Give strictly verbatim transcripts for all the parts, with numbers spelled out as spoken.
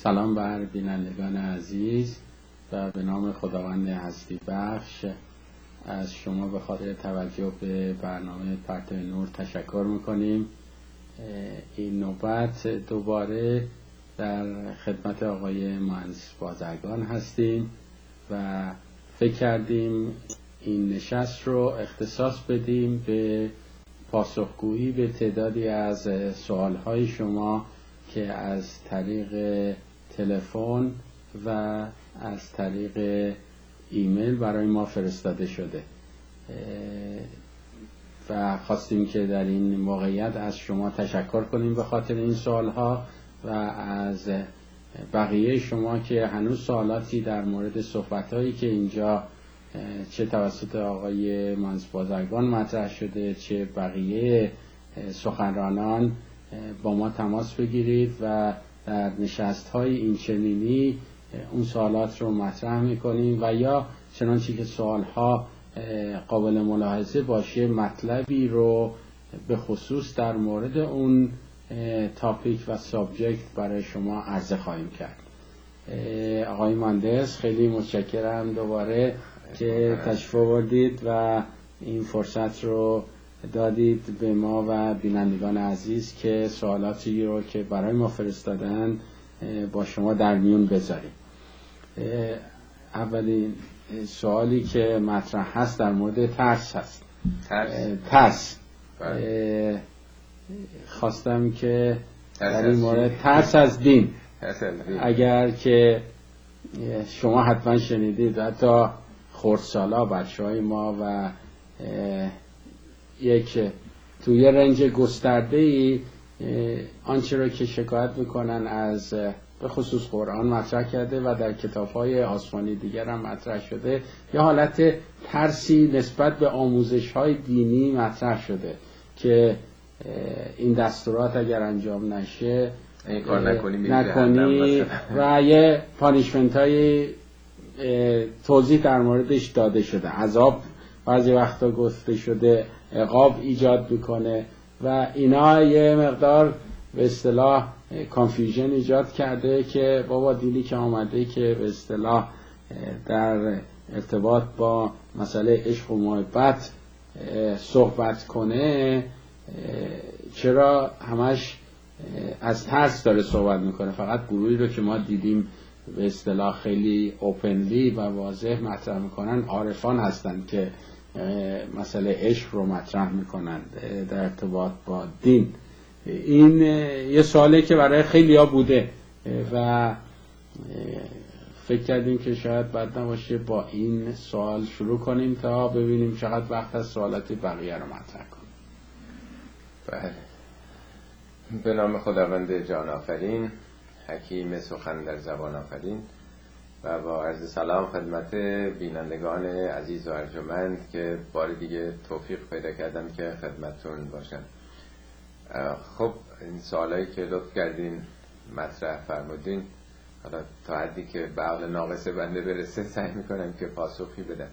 سلام بر بینندگان عزیز و به نام خداوند هستی بخش از شما به خاطر توجه به برنامه پرتو نور تشکر میکنیم. این نوبت دوباره در خدمت آقای مهندس بازرگان هستیم و فکر کردیم این نشست رو اختصاص بدیم به پاسخگویی به تعدادی از سوالهای شما که از طریق تلفن و از طریق ایمیل برای ما فرستاده شده و خواستیم که در این موقعیت از شما تشکر کنیم به خاطر این سوالها و از بقیه شما که هنوز سوالاتی در مورد صحبتهایی که اینجا چه توسط آقای مهندس بازرگان مطرح شده چه بقیه سخنرانان با ما تماس بگیرید و در نشست‌های این چنینی اون سوالات رو مطرح می‌کنیم و یا چنانچه که سوال‌ها قابل ملاحظه باشه مطلبی رو به خصوص در مورد اون تاپیک و سابجکت برای شما عرضه خواهیم کرد. آقای مهندس خیلی متشکرم دوباره که تشریف آوردید و این فرصت رو دادید به ما و بینندگان عزیز که سوالاتی رو که برای ما فرستادن با شما در میون بذاریم. اولین سوالی که مطرح هست در مورد ترس هست. ترس؟ ترس. خواستم که در این مورد ترس از دین، اگر که شما حتما شنیدید حتی خردسالا بچه های ما و یک توی رنج گسترده‌ای آنچه را که شکایت میکنن از به خصوص قرآن مطرح کرده و در کتاب‌های آسمانی دیگر هم مطرح شده، یا حالت ترسی نسبت به آموزش‌های دینی مطرح شده که این دستورات اگر انجام نشه این کار نکنی, نکنی و یه پانیشمنت های توضیح در موردش داده شده. عذاب بعضی وقتا گفته شده عقاب ایجاد میکنه و اینا یه مقدار به اصطلاح کانفیوژن ایجاد کرده که بابا دینی که آمده که به اصطلاح در ارتباط با مسئله عشق و محبت صحبت کنه چرا همش از ترس داره صحبت میکنه. فقط گروهی رو که ما دیدیم به اصطلاح خیلی اوپنلی و واضح مطرح میکنن عارفان هستند که مسئله عشق رو مطرح میکنن در ارتباط با دین. این یه سوالی که برای خیلی ها بوده و فکر کردیم که شاید بد نباشه با این سوال شروع کنیم تا ببینیم چقدر وقت از سوالات بقیه رو مطرح کنیم. بله. به نام خداوند جان آفرین، حکیم سخن در زبان آفرین، و با عرض سلام خدمت بینندگان عزیز و ارجمند که بار دیگه توفیق پیدا کردم که خدمتتون باشم. خب این سوالایی که لطف کردین مطرح فرمودین، حالا تا حدی که به عقل ناقص بنده برسه سعی میکنم که پاسخی بدم.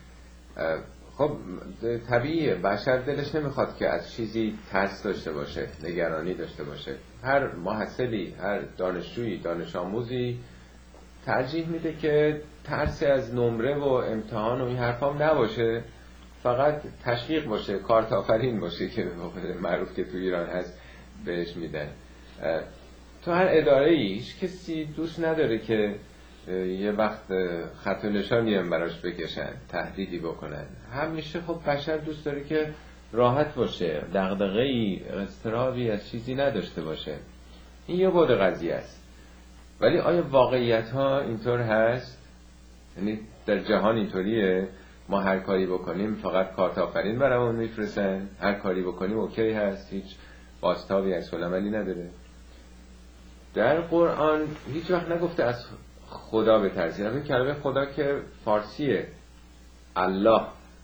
خب طبیعیه، بشر دلش نمیخواد که از چیزی ترس داشته باشه، نگرانی داشته باشه. هر محصلی، هر دانشجویی، دانش آموزی ترجیح میده که ترس از نمره و امتحان و این حرفام نباشه، فقط تشویق باشه، کارت آفرین باشه که معروف که تو ایران هست بهش میدن. تو هر اداره ایش کسی دوست نداره که یه وقت خط و نشانی هم براش بکشن، تهدیدی بکنن. همیشه خب بشر دوست داره که راحت باشه، دغدغه‌ای، اضطرابی از چیزی نداشته باشه. این یه بود قضیه است. ولی آیا واقعیت ها اینطور هست؟ یعنی در جهان اینطوریه ما هر کاری بکنیم فقط کارت آفرین برامون میفرستن، هر کاری بکنیم اوکی هست، هیچ بازتابی عکس العملی نداره؟ در قرآن هیچ وقت نگفته از خدا بترسید. این کلمه خدا که فارسیه، الله،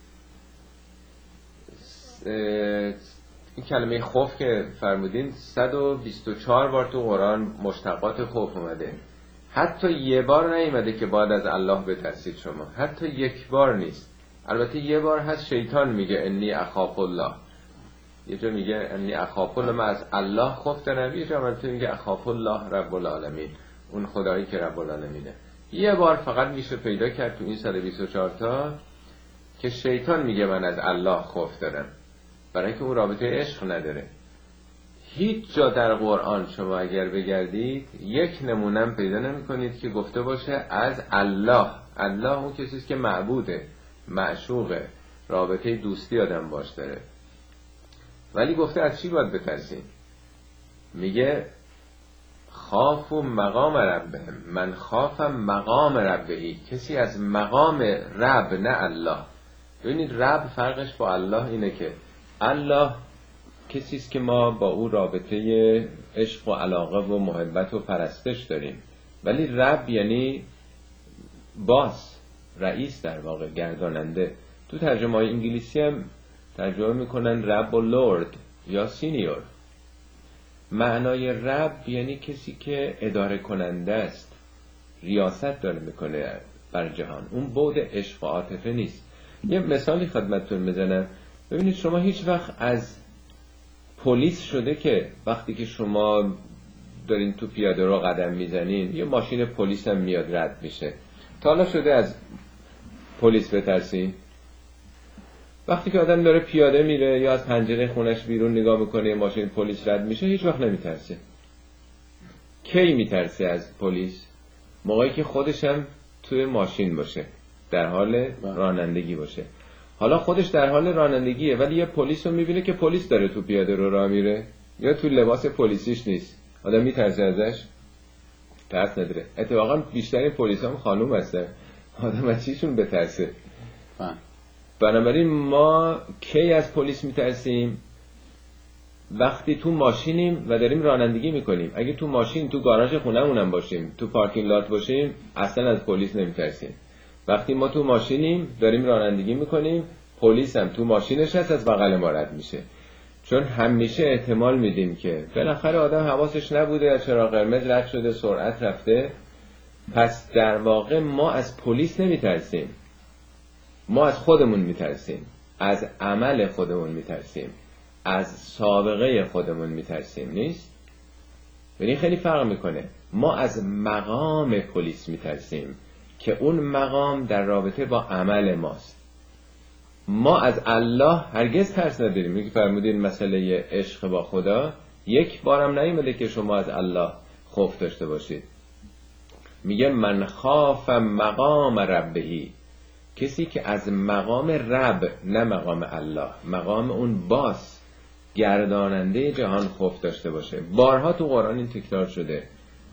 این کلمه خوف که فرمودین صد و بیست و چهار بار تو قرآن مشتقات خوف اومده. حتی یه بار نیومده که باید از الله بترسید شما، حتی یک بار نیست. البته یه بار هست شیطان میگه انی اخاف الله، یه جا میگه انی اخاف الله، من از الله خوف دارم، یه جا البته میگه اخاف الله رب العالمین. اون خدایی که رب العالمینه. یه بار فقط میشه پیدا کرد تو این صد و بیست و چهار تا که شیطان میگه من از الله خوف دارم، برای اینکه اون رابطه عشق نداره. هیچ جا در قرآن شما اگر بگردید یک نمونم پیدا نمی کنید که گفته باشه از الله. الله اون کسیست که معبوده، معشوقه، رابطه دوستی آدم باش داره. ولی گفته از چی باید بترسیم؟ میگه خاف و مقام ربهم، من خافم مقام ربهی. کسی از مقام رب، نه الله. ببینید رب فرقش با الله اینه که الله کسیست که ما با او رابطه عشق و علاقه و محبت و پرستش داریم، ولی رب یعنی باس، رئیس، در واقع گرداننده. تو ترجمه های انگلیسی هم ترجمه میکنن رب و لورد یا سینیور. معنای رب یعنی کسی که اداره کننده است، ریاست داره میکنه بر جهان. اون بعد عشق و عاطفه نیست. یه مثالی خدمتتون بزنم. ببینید شما هیچ وقت از پلیس شده که وقتی که شما دارین تو پیاده رو قدم میزنین یه ماشین پلیس هم میاد رد میشه، تا حالا شده از پلیس بترسین؟ وقتی که آدم داره پیاده میره یا از پنجره خونش بیرون نگاه میکنه یه ماشین پلیس رد میشه، هیچ وقت نمیترسه. کی میترسه از پلیس؟ موقعی که خودش هم توی ماشین باشه، در حال رانندگی باشه. حالا خودش در حال رانندگیه ولی یه پلیس رو میبینه که پلیس داره تو پیاده رو راه میره یا تو لباس پلیسیش نیست، آدم میترسه ازش؟ ترس نداره. اتفاقا بیشتر پلیس هم خانوم هستن، آدم از چیشون بترسه؟ بنابراین ما کی از پلیس میترسیم؟ وقتی تو ماشینیم و داریم رانندگی میکنیم. اگه تو ماشین تو گاراژ خونه‌مون باشیم، تو پارکینگ لات باشیم، اصلا از پلیس نمیترسیم. وقتی ما تو ماشینیم داریم رانندگی میکنیم، پلیس هم تو ماشینش هست از بغل ما رد میشه. چون همیشه احتمال میدیم که بالاخره آدم حواسش نبوده، از چراغ قرمز رد شده، سرعت رفته. پس در واقع ما از پلیس نمیترسیم، ما از خودمون میترسیم، از عمل خودمون میترسیم، از سابقه خودمون میترسیم. نیست؟ یعنی خیلی فرق میکنه. ما از مقام پلیس میترسیم که اون مقام در رابطه با عمل ماست. ما از الله هرگز ترس نداریم. میگه فرمودین مسئله عشق با خدا یک بارم نیومده که شما از الله خوف داشته باشید. میگه من خافم مقام ربهی، کسی که از مقام رب، نه مقام الله، مقام اون باس، گرداننده جهان خوف داشته باشه. بارها تو قرآن این تکرار شده.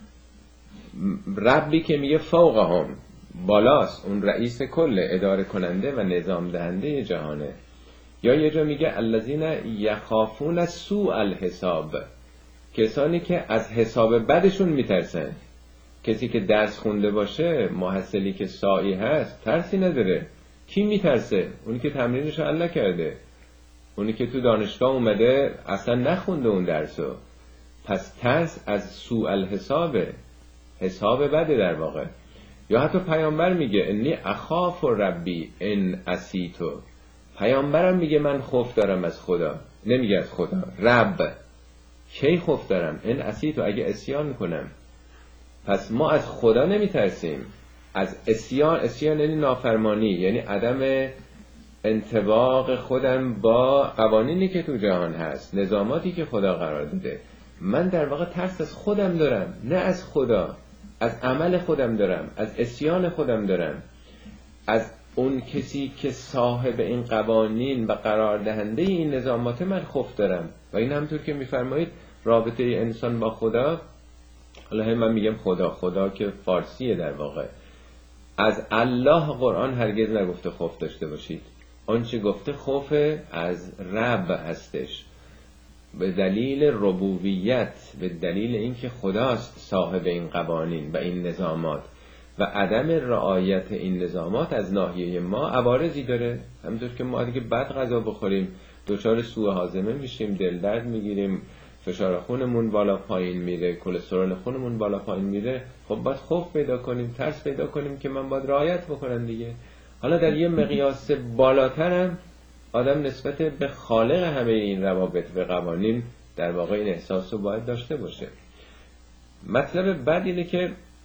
ربی که میگه فوقهم، بالاست، اون رئیس کل، اداره کننده و نظام دهنده جهانه. یا یه جا میگه الذین یخافون سوء الحساب، کسانی که از حساب بدشون میترسن. کسی که درس خونده باشه، محصلی که سائی هست، ترسی نداره. کی میترسه؟ اونی که تمرینش حل نکرده، اونی که تو دانشگاه اومده اصلا نخونده اون درسو. پس ترس از سوء الحسابه، حساب بده در واقع. یا حتی پیامبر میگه انی اخاف ربی ان عصیتو، پیامبرم میگه من خوف دارم از خدا، نمیگه از خدا، رب. کی خوف دارم؟ ان عصیتو، اگه عصیان کنم. پس ما از خدا نمیترسیم، از عصیان. عصیان یعنی نافرمانی، یعنی عدم انطباق خودم با قوانینی که تو جهان هست، نظاماتی که خدا قرار داده. من در واقع ترس از خودم دارم، نه از خدا. از عمل خودم دارم، از عصیان خودم دارم، از اون کسی که صاحب این قوانین و قرار دهنده این نظامات من خوف دارم. و این همطور که میفرمایید رابطه انسان با خدا، حالا من میگم خدا، خدا که فارسیه در واقع، از الله قرآن هرگز نگفته خوف داشته باشید. آنچه گفته خوف از رب هستش، به دلیل ربوبیت، به دلیل اینکه خداست صاحب این قوانین و این نظامات و عدم رعایت این نظامات از ناحیه ما عوارضی داره. همونطور که ما دیگه بد غذا بخوریم دچار سوء هاضمه میشیم، دل درد میگیریم، فشار خونمون بالا پایین میره، کلسترول خونمون بالا پایین میره. خب باید خوف پیدا کنیم، ترس پیدا کنیم که من باید رعایت بکنم دیگه. حالا در یه مقیاس بالاترم آدم نسبت به خالق همه این روابط و قوانین در واقع این احساس رو باید داشته باشه. مطلب بعد اینه که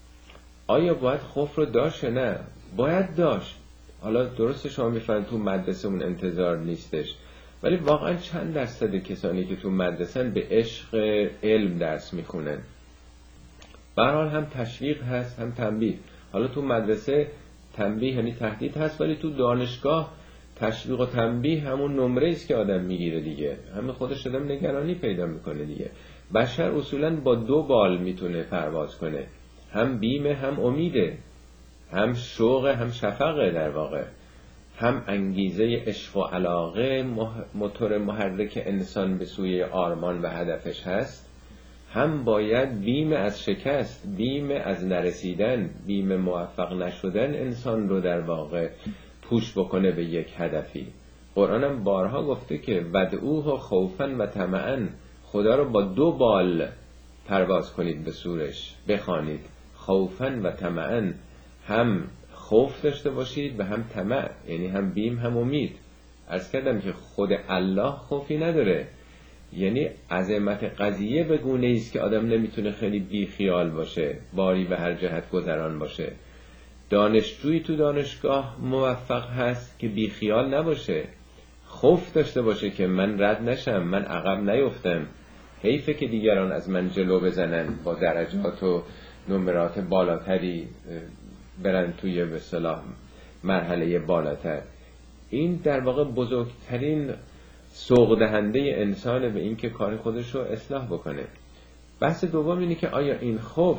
آیا باید خوف رو داشت؟ نه، باید داشت. حالا درسته شما میفرمایید تو مدرسه اون انتظار نیستش، ولی واقعا چند درصد کسانی که تو مدرسه به عشق علم درس میخونن؟ به هر حال هم تشویق هست هم تنبیه. حالا تو مدرسه تنبیه یعنی تهدید هست، ولی تو دانشگاه تشویق و تنبیه همون نمره است که آدم میگیره دیگه، همه خودش آدم نگرانی پیدا میکنه دیگه. بشر اصولا با دو بال میتونه پرواز کنه، هم بیمه هم امیده، هم شوق هم شفقه، در واقع هم انگیزه عشق و علاقه موتور محرک انسان به سوی آرمان و هدفش هست، هم باید بیم از شکست، بیم از نرسیدن، بیم موفق نشدن انسان رو در واقع پوش بکنه به یک هدفی. قرآن هم بارها گفته که ودعوه خوفا و طمعا، خدا رو با دو بال پرواز کنید به سورش، بخوانید خوفا و طمعا، هم خوف داشته باشید و هم طمع، یعنی هم بیم هم امید. عرض کردم که خود الله خوفی نداره، یعنی عظمت قضیه به گونه ایست که آدم نمیتونه خیلی بی خیال باشه، باری به هر جهت گذران باشه. دانشجویی تو دانشگاه موفق هست که بی خیال نباشه، خوف داشته باشه که من رد نشم، من عقب نیفتم، حیفه که دیگران از من جلو بزنن، با درجات و نمرات بالاتری برن توی به اصطلاح مرحله بالاتر. این در واقع بزرگترین سوق دهنده انسان به این که کار خودش رو اصلاح بکنه. بحث دوم اینه که آیا این خوف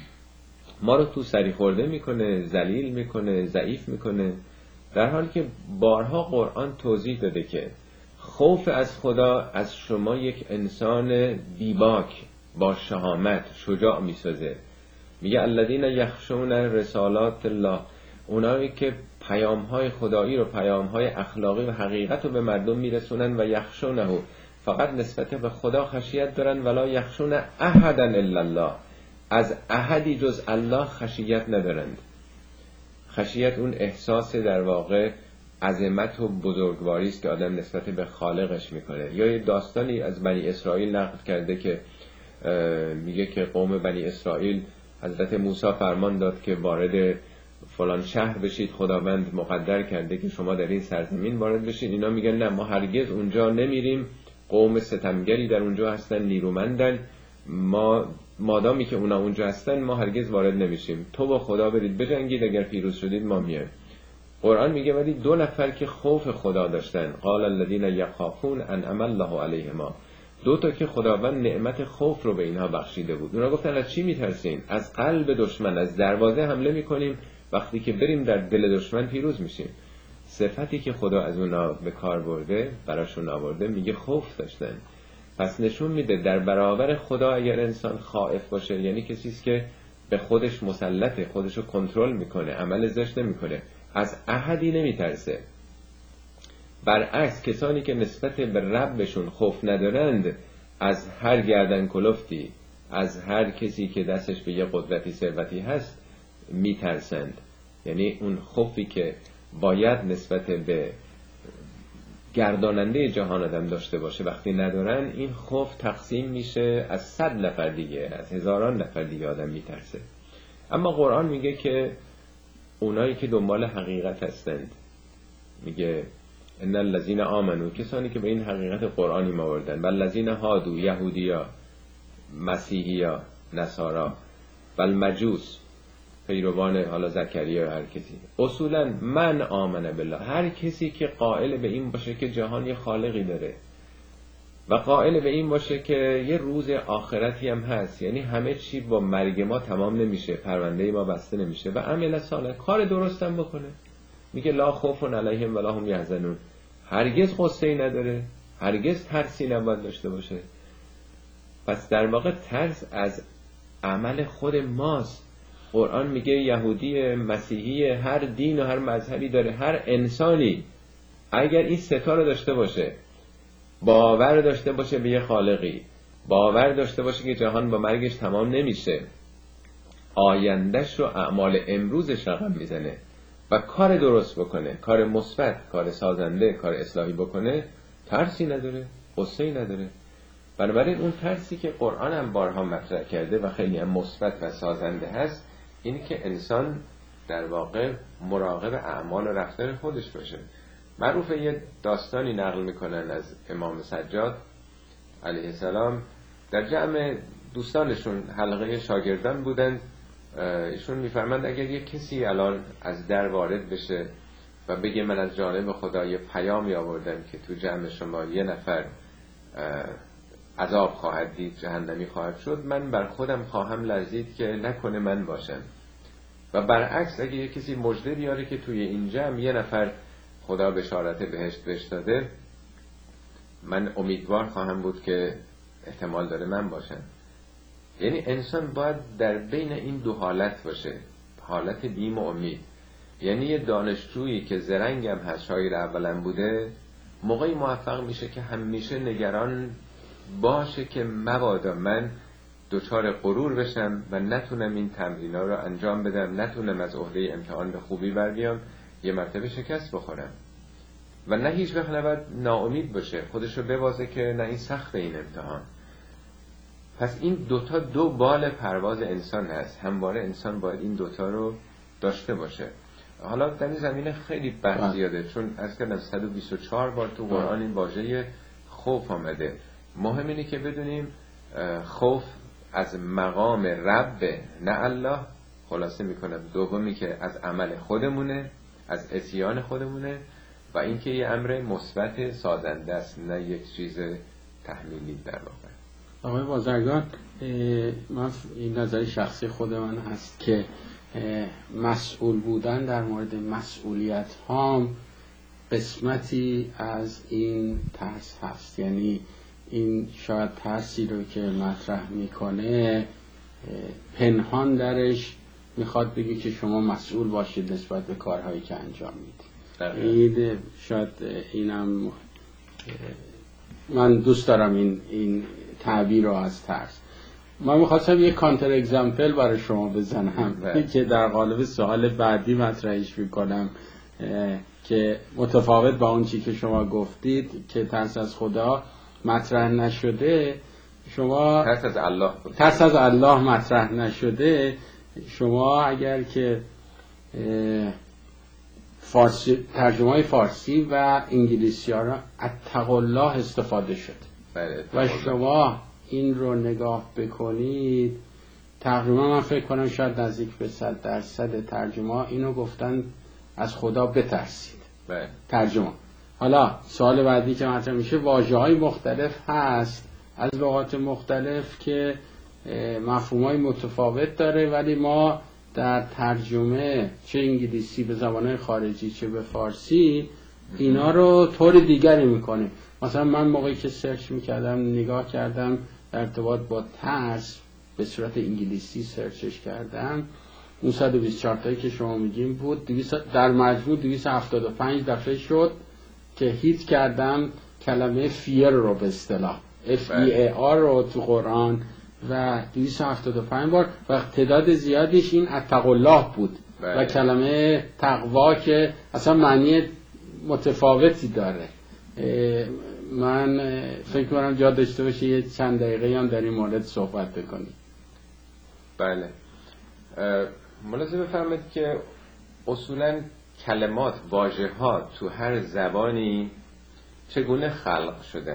ما رو تو سری خورده میکنه، ذلیل میکنه، ضعیف میکنه، در حالی که بارها قرآن توضیح داده که خوف از خدا از شما یک انسان بیباک با شهامت شجاع میسازه. میگه الذین یخشون رسالات الله، اونایی که پیام‌های خدایی رو، پیام‌های اخلاقی و حقیقت رو به مردم میرسونن و یخشونه، فقط نسبت به خدا خشیت دارن، ولا یخشون احدا الا الله، از احدی جز الله خشیت ندارند. خشیت اون احساس در واقع عظمت و بزرگواری است که آدم نسبت به خالقش میکنه. یا یه داستانی از بنی اسرائیل نقل کرده که میگه که قوم بنی اسرائیل حضرت موسی فرمان داد که وارد فلان شهر بشید، خداوند مقدر کرده که شما در این سرزمین وارد بشید. اینا میگن نه، ما هرگز اونجا نمیریم، قوم ستمگری در اونجا هستن، نیرومندن، ما مادامی که اونا اونجا هستن ما هرگز وارد نمیشیم، تو با خدا برید بجنگید، اگر پیروز شدید ما میایم. قرآن میگه ولی دو نفر که خوف خدا داشتن، قال الذين يخافون انعم الله علیهما، دو تا که خداوند نعمت خوف رو به اینها بخشیده بود، اونا گفتن از چی میترسین؟ از قلب دشمن، از دروازه حمله میکنیم، وقتی که بریم در دل دشمن پیروز میشیم. صفتی که خدا از اونا به کار برده، براشون آورده، میگه خوف داشتن. پس نشون میده در برابر خدا اگر انسان خائف باشه، یعنی کسیست که به خودش مسلطه، خودش رو کنترل میکنه، عمل زشت نمیکنه، از احدی نمیترسه. برعکس کسانی که نسبت به ربشون خوف ندارند، از هر گردن کلفتی، از هر کسی که دستش به یه قدرتی ثروتی هست میترسند. یعنی اون خوفی که باید نسبت به گرداننده جهان آدم داشته باشه وقتی ندارن، این خوف تقسیم میشه از صد نفر دیگه، از هزاران نفر دیگه آدم میترسه. اما قرآن میگه که اونایی که دنبال حقیقت هستند، میگه ان الذين آمنوا، کسانی که به این حقیقت قرآن ایمان آوردن، و الذين هادوا، یهودیا، مسیحیا، نصارا، و المجوس، پیروان حالا زکریا، هر کسی، اصولا من آمن بالله، هر کسی که قائل به این باشه که جهان یه خالقی داره و قائل به این باشه که یه روز آخرتی هم هست، یعنی همه چی با مرگ ما تمام نمیشه، پرونده ما بسته نمیشه، و عمل صالح، کار درست هم بکنه. میگه لا خوف علیهم ولا هم یحزنون، هرگز غصه‌ای نداره، هرگز ترسی نباید داشته باشه. پس در واقع ترس از عمل خود ماست. قرآن میگه یهودی، مسیحی، هر دین و هر مذهبی داره، هر انسانی اگر این ستا رو داشته باشه، باور داشته باشه به یه خالقی، باور داشته باشه که جهان با مرگش تمام نمیشه، آیندهش رو اعمال امروزش رقم میزنه و کار درست بکنه، کار مثبت، کار سازنده، کار اصلاحی بکنه، ترسی نداره، غصه‌ای نداره. بنابراین اون ترسی که قرآن هم بارها مطرح کرده و خیلی هم مثبت و سازنده هست، اینی که انسان در واقع مراقب اعمال و رفتار خودش باشه. معروفه یه داستانی نقل میکنن از امام سجاد علیه السلام. در جمع دوستانشون حلقه شاگردان بودند، ایشون میفرمند اگر یه کسی الان از در وارد بشه و بگه من از جانب خدا یه پیامی آوردم که تو جمع شما یه نفر عذاب خواهد دید، جهنمی خواهد شد، من بر خودم خواهم لرزید که نکنه من باشم. و برعکس اگه یه کسی مژده بیاره که توی این جمع یه نفر خدا بشارت بهشت بهش داده، من امیدوار خواهم بود که احتمال داره من باشم. یعنی انسان باید در بین این دو حالت باشه، حالت بیم و امید. یعنی یه دانشجویی که زرنگم هست، شاگرد اولم بوده، موقعی موفق میشه که همیشه نگران باشه که مبادا من دوچار غرور بشم و نتونم این تمرین‌ها رو انجام بدم، نتونم از عهده امتحان به خوبی بر بیام، یه مرتبه شکست بخورم. و نه هیچ وقت نباید ناامید باشه، خودش رو ببازه که نه این سخت این امتحان. پس این دوتا دو بال پرواز انسان هست، همواره انسان باید این دوتا رو داشته باشه. حالا در این زمینه خیلی بحث زیاده، چون از کردم صد و بیست و چهار بار تو قرآن این واژه خوف آمده. مهم اینه که بدونیم خوف از مقام رب نه الله، خلاصه میکنم دومی که از عمل خودمونه، از عصیان خودمونه، و اینکه یه امر مثبت سازنده است، نه یک چیز تحمیلی در واقع. آقای بازرگان، من این نظر شخصی خود من هست که مسئول بودن در مورد مسئولیت هام قسمتی از این ترس هست. یعنی این شاید ترسی رو که مطرح میکنه پنهان درش میخواد بگی که شما مسئول باشید نسبت به کارهایی که انجام میدید. این شاید اینم من دوست دارم این این تعبیر رو از ترس. من میخواستم یک کانتر اگزمپل برای شما بزنم که در قالب سوال بعدی مطرحش میکنم که متفاوت با اون چی که شما گفتید که ترس از خدا مطرح نشده، شما ترس از الله ترس از الله مطرح نشده. شما اگر که فارسی ترجمه فارسی و انگلیسی ها را اتقوا الله استفاده شد و شما این رو نگاه بکنید، تقریبا من فکر کنم شاید نزدیک به صد درصد ترجمه اینو گفتن از خدا بترسید. بله. ترجمه. حالا سوال بعدی که مطرح میشه، واژه‌های مختلف هست از لغات مختلف که مفهومای متفاوت داره، ولی ما در ترجمه چه انگلیسی به زبانهای خارجی چه به فارسی اینا رو طور دیگری میکنیم. مثلا من موقعی که سرچ میکردم نگاه کردم در ارتباط با ترس به صورت انگلیسی سرچش کردم، اون صد و بیست و چهار تایی که شما میگیم بود، در مجموع دویست و هفتاد و پنج دفعه شد که هیت کردم کلمه فیر رو به اصطلاح اف ای ای آر رو تو قرآن و دویست و هفتاد و پنج بار و تعداد زیادیش این اتقوا الله بود. بله. و کلمه تقوا که اصلا معنی متفاوتی داره. من فکر کنم جا داشته باشه یه چند دقیقه هم در این مورد صحبت بکنیم. بله. ملاحظه بفرمایید که اصولا کلمات، واژه‌ها تو هر زبانی چگونه خلق شدن،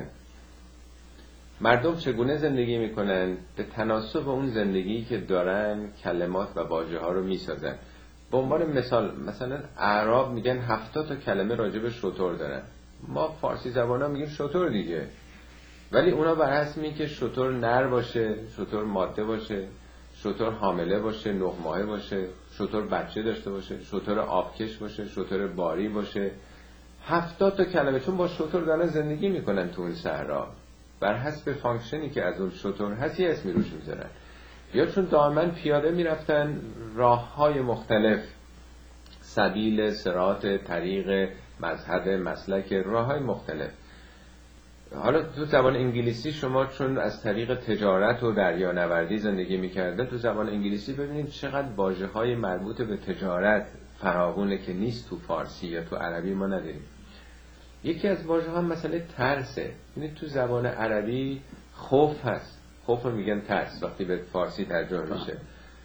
مردم چگونه زندگی میکنن، به تناسب اون زندگی که دارن کلمات و واژه‌ها رو میسازن. به عنوان مثال مثلا اعراب میگن هفتاد تا کلمه راجع به شتر دارن، ما فارسی زبانا میگیم شتر دیگه، ولی اونا بر حسب اینکه شتر نر باشه، شتر ماده باشه، شتر حامله باشه، نه ماهه باشه، شتر بچه داشته باشه، شتر آبکش باشه، شتر باری باشه، هفتاد تا کلمه، چون با شتر دارن زندگی میکنن تو اون صحرا، بر حسب فانکشنی که از اون شتر هست یه اسمی روش میذارن. یا چون دائما پیاده میرفتن راههای مختلف، سبیل، صراط، طریق، مذهب، مسلک، راههای مختلف. حالا تو زبان انگلیسی شما چون از طریق تجارت و دریانوردی زندگی میکرده، تو زبان انگلیسی ببینید چقدر واژه‌های مربوط به تجارت فراوونه که نیست تو فارسی یا تو عربی ما نداریم. یکی از واژه‌ها مسئله ترسه. یعنی تو زبان عربی خوف هست، خوف رو میگن ترس وقتی به فارسی ترجمه میشه.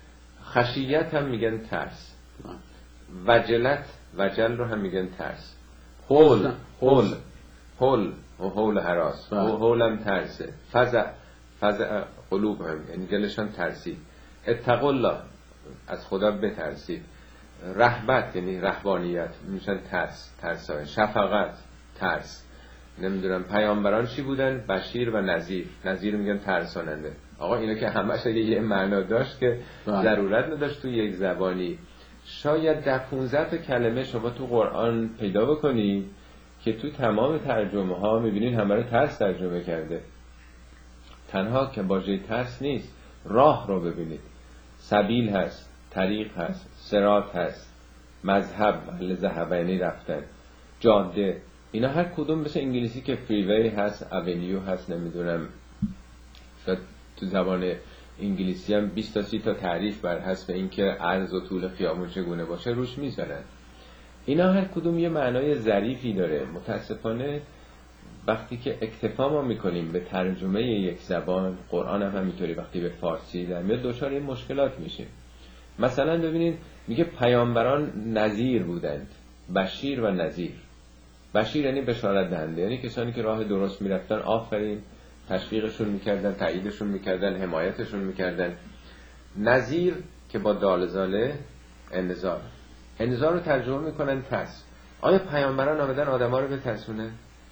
خشیت هم میگن ترس، وجلت وجل رو هم میگن ترس، هول هول هول و هول هراس و هول هم ترسه، فزع فزع قلوب هم یعنی دلشان ترسید، اتقوا الله از خدا بترسید، رهبت یعنی رهبانیت میشن ترس ترسای، شفقت ترس. نمیدونم پیامبران چی بودن؟ بشیر و نذیر. نذیر میگن ترساننده. آقا اینا که همش یه معنا داشت که ضرورت نداشت تو یک زبانی. شاید در پانزده تا کلمه شما تو قرآن پیدا بکنید که تو تمام ترجمه ها میبینید همه رو ترس ترجمه کرده. تنها که واژه ترس نیست، راه رو ببینید، سبیل هست، طریق هست، صراط هست، مذهب محل ذهب یعنی رفتن، جاده، اینا هر کدوم مثل انگلیسی که فریوی هست، اونیو هست، نمیدونم شاید تو زبان انگلیسی هم بیست تا سی تا تعریف بر حسب اینکه عرض و طول خیابون چگونه باشه روش میذارن. اینا هر کدوم یه معنای ظریفی داره. متاسفانه وقتی که اکتفا ما میکنیم به ترجمه یک زبان، قرآن هم همینطوری، وقتی به فارسی در میاد دچار این مشکلات میشه. مثلا ببینید میگه پیامبران نذیر بودند، بشیر و نذیر. بشیر یعنی بشارت دهنده، یعنی کسانی که راه درست میرفتن آفرین تشویقشون میکردن، تاییدشون میکردن، حمایتشون میکردن. نذیر که با دال زاله انذار، انذار رو ترجمه میکنن ترس. آیا پیامبران آمدن آدما رو بترسونه؟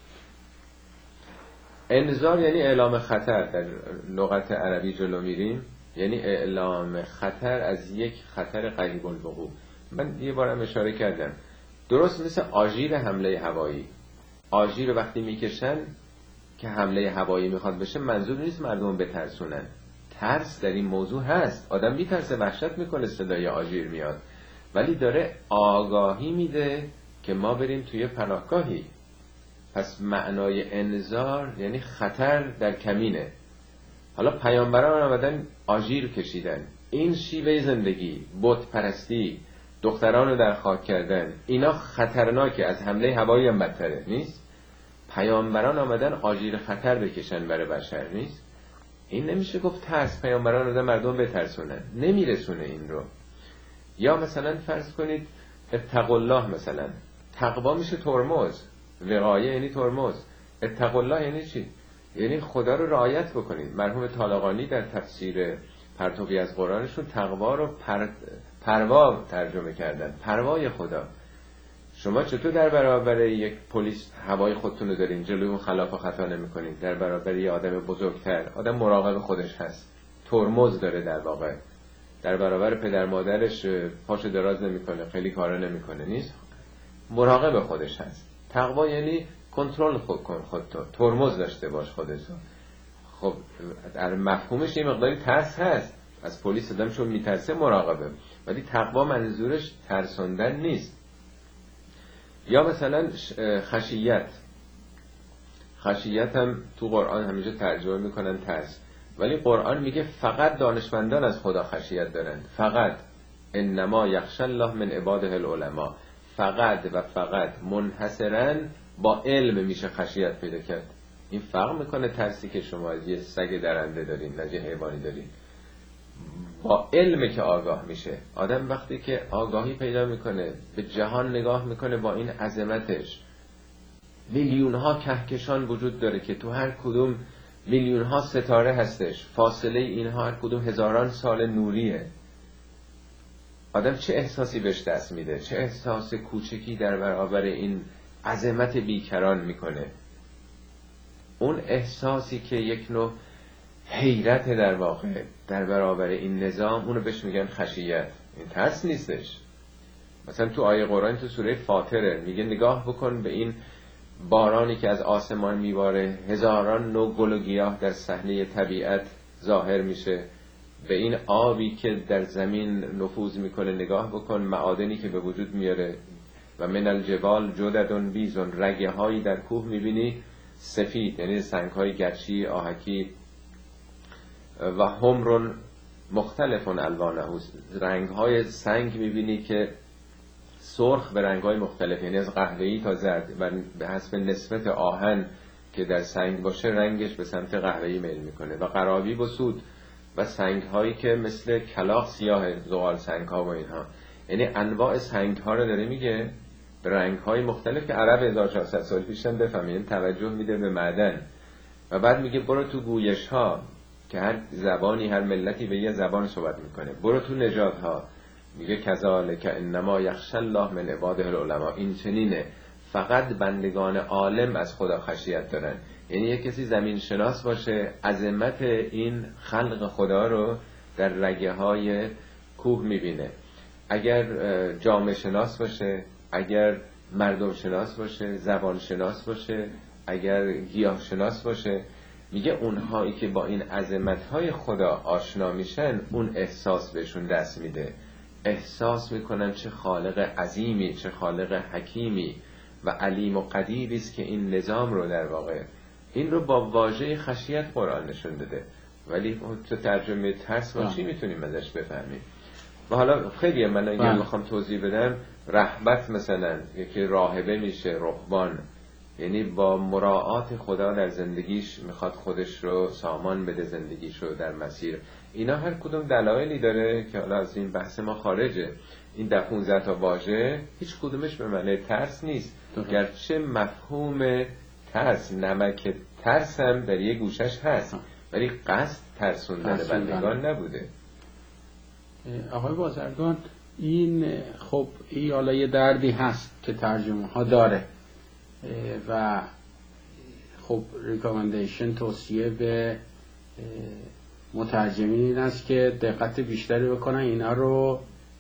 انذار یعنی اعلام خطر، در لغت عربی جلو میریم یعنی اعلام خطر از یک خطر قریب الوقوع. من یه بارم اشاره کردم، درست مثل آژیر حمله هوایی. آژیر رو وقتی میکشن که حمله هوایی میخواد بشه، منظور نیست مردم بترسونن. ترس در این موضوع هست، آدم میترسه، وحشت میکنه صدای آژیر میاد، ولی داره آگاهی میده که ما بریم توی پناهگاهی. پس معنای انذار یعنی خطر در کمینه. حالا پیامبران آمدن آژیر کشیدن، این شیوه زندگی، بت پرستی، دختران رو در خاک کردن، اینا خطرناکه، از حمله هوایی هم بدتره نیست؟ پیامبران آمدن آژیر خطر بکشن برای بشر نیست؟ این نمیشه گفت ترس، پیامبران آمدن مردم بترسونن، نمیرسونه این رو. یا مثلا فرض کنید اتقوا الله، مثلا تقوا میشه ترمز، وقایه یعنی ترمز، اتقوا الله یعنی چی؟ یعنی خدا رو رعایت بکنید. مرحوم طالقانی در تفسیر پرتوی از قرآنشون تقوا رو پر... پروا ترجمه کردن، پروای خدا. شما چطور در برابر یک پلیس هوای خودتون رو دارین، جلوی اون خلاف و خطا نمی‌کنید؟ در برابر یه آدم بزرگتر، آدم مراقب خودش هست، ترمز داره در واقع، در برابر پدر مادرش پاشو دراز نمی‌کنه، خیلی کارا نمی‌کنه، نیست، مراقب خودش هست. تقوا یعنی کنترل خود کن خودتو، ترمز داشته باش خودتو. خب در مفهومش یه مقداری ترس هست، از پلیس آدم چون میترسه مراقبه، ولی تقوا منظورش ترسوندن نیست. یا مثلا خشیت، خشیت هم تو قرآن همیشه ترجمه میکنن ترس، ولی قرآن میگه فقط دانشمندان از خدا خشیت دارند، فقط انما یخشى الله من عباده العلماء، فقط و فقط منحصرا با علم میشه خشیت پیدا کرد. این فرق میکنه ترسی که شما از یه سگ درنده دارین، از یه حیوانی دارین، با علم که آگاه میشه. آدم وقتی که آگاهی پیدا میکنه، به جهان نگاه میکنه با این عظمتش، میلیون ها کهکشان وجود داره که تو هر کدوم میلیون ها ستاره هستش، فاصله اینها هر کدوم هزاران سال نوریه. آدم چه احساسی بهش دست میده، چه احساس کوچکی در برابر این عظمت بیکران میکنه. اون احساسی که یک نوع حیرت در واقع در برابر این نظام، اونو بهش میگن خشیت. این ترس نیستش. مثلا تو آیه قرآن تو سوره فاطره میگه نگاه بکن به این بارانی که از آسمان میباره، هزاران نوع گل و گیاه در صحنه طبیعت ظاهر میشه، به این آبی که در زمین نفوذ میکنه نگاه بکن، معادنی که به وجود میاره، و من الجبال جدد بیض، رگه هایی در کوه میبینی سفید، یعنی سنگ های گچی آهکی، و حمر مختلف الوانه، رنگ های سنگ میبینی که سرخ به رنگ های مختلف، یعنی از قهوه‌ای تا زرد، و به حسب نسبت آهن که در سنگ باشه رنگش به سمت قهوه‌ای میل میکنه. و قرابی و سود، و سنگ هایی که مثل کلاغ سیاه، زغال سنگ ها و اینها، یعنی انواع سنگ ها رو داره میگه به رنگ های مختلف که عرب هزار و چهارصد سال پیش هم بفهمید، توجه میده به معدن. و بعد میگه برو تو گویش ها که هر زبانی، هر ملتی به یه زبان صحبت میکنه، برو تو نژاد ها، میگه کذالک انما یخشی الله من عباده العلماء، این چنینه فقط بندگان عالم از خدا خشیت دارن. یعنی یک کسی زمین شناس باشه، عظمت این خلق خدا رو در رگه های کوه میبینه. اگر جامعه شناس باشه، اگر مردم شناس باشه، زبان شناس باشه، اگر گیاه شناس باشه، میگه اونهایی که با این عظمت‌های خدا آشنا میشن، اون احساس بهشون دست میده، احساس میکنن چه خالق عظیمی، چه خالق حکیمی و علیم و قدیری است که این نظام رو در واقع، این رو با واژه خشیت قرآن نشون داده. ولی تو ترجمه ترس ما چی میتونیم ازش بفهمیم؟ و حالا خیلی من اگر میخوام توضیح بدم، رهبت مثلا یکی راهبه میشه، رهبان، یعنی با مراعات خدا در زندگیش میخواد خودش رو سامان بده، زندگیش رو در مسیر. اینا هر کدوم دلایلی داره که حالا از این بحث ما خارجه. این ده پونزده تا واژه هیچ کدومش به معنی ترس نیست، گرچه مفهوم ترس، نمک ترس هم در یه گوشش هست، ولی قصد ترسوندن بندگان نبوده. آقای بازرگان، این خب این حالا یه دردی هست که ترجمه ها داره و خب ریکامندیشن، توصیه به مترجمین این است که دقت بیشتری بکنن، اینا رو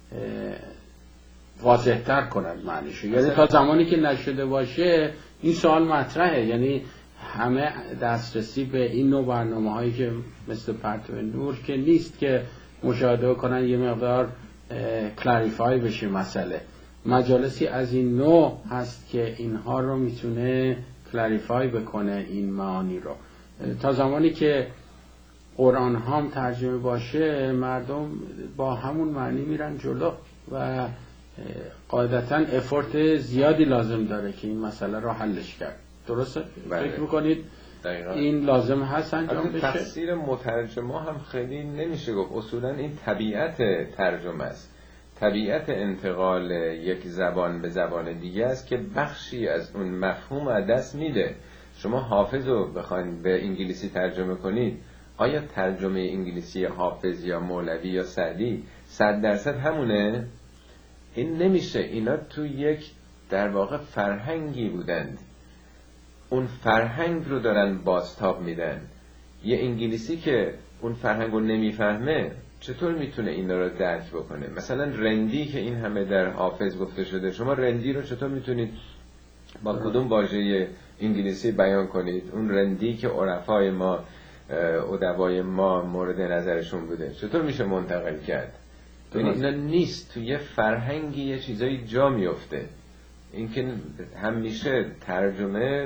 واضح تر کنن معنیشو. یعنی تا زمانی که نشده باشه این سوال مطرحه، یعنی همه دسترسی به این نوع برنامه هایی که مثل پرتو نور که نیست که مشاهده کنن یه مقدار کلاریفای بشه مسئله. مجالسی از این نوع هست که اینها رو میتونه کلاریفای بکنه این معانی رو. تا زمانی که قرآن هم ترجمه باشه مردم با همون معنی میرن جلو و قاعدتاً افورت زیادی لازم داره که این مسئله رو حلش کرد. درسته؟ فکر میکنید دقیقا این لازم هست انجام بشه؟ تفسیر مترجمه هم خیلی نمیشه گفت، اصولا این طبیعت ترجمه است، طبیعت انتقال یک زبان به زبان دیگه است که بخشی از اون مفهوم از دست میده. شما حافظ رو بخواید به انگلیسی ترجمه کنید، آیا ترجمه انگلیسی حافظ یا مولوی یا سعدی صد درصد همونه؟ این نمیشه. اینا تو یک در واقع فرهنگی بودند، اون فرهنگ رو دارن بازتاب میدن. یه انگلیسی که اون فرهنگ رو نمیفهمه چطور میتونه این رو درک بکنه؟ مثلا رندی که این همه در حافظ گفته شده، شما رندی رو چطور میتونید با کدوم واژه انگلیسی بیان کنید؟ اون رندی که عرفای ما، ادبای ما مورد نظرشون بوده، چطور میشه منتقل کرد؟ یعنی اینا نیست، تو یه فرهنگی یه چیزایی جا میفته. این که همیشه ترجمه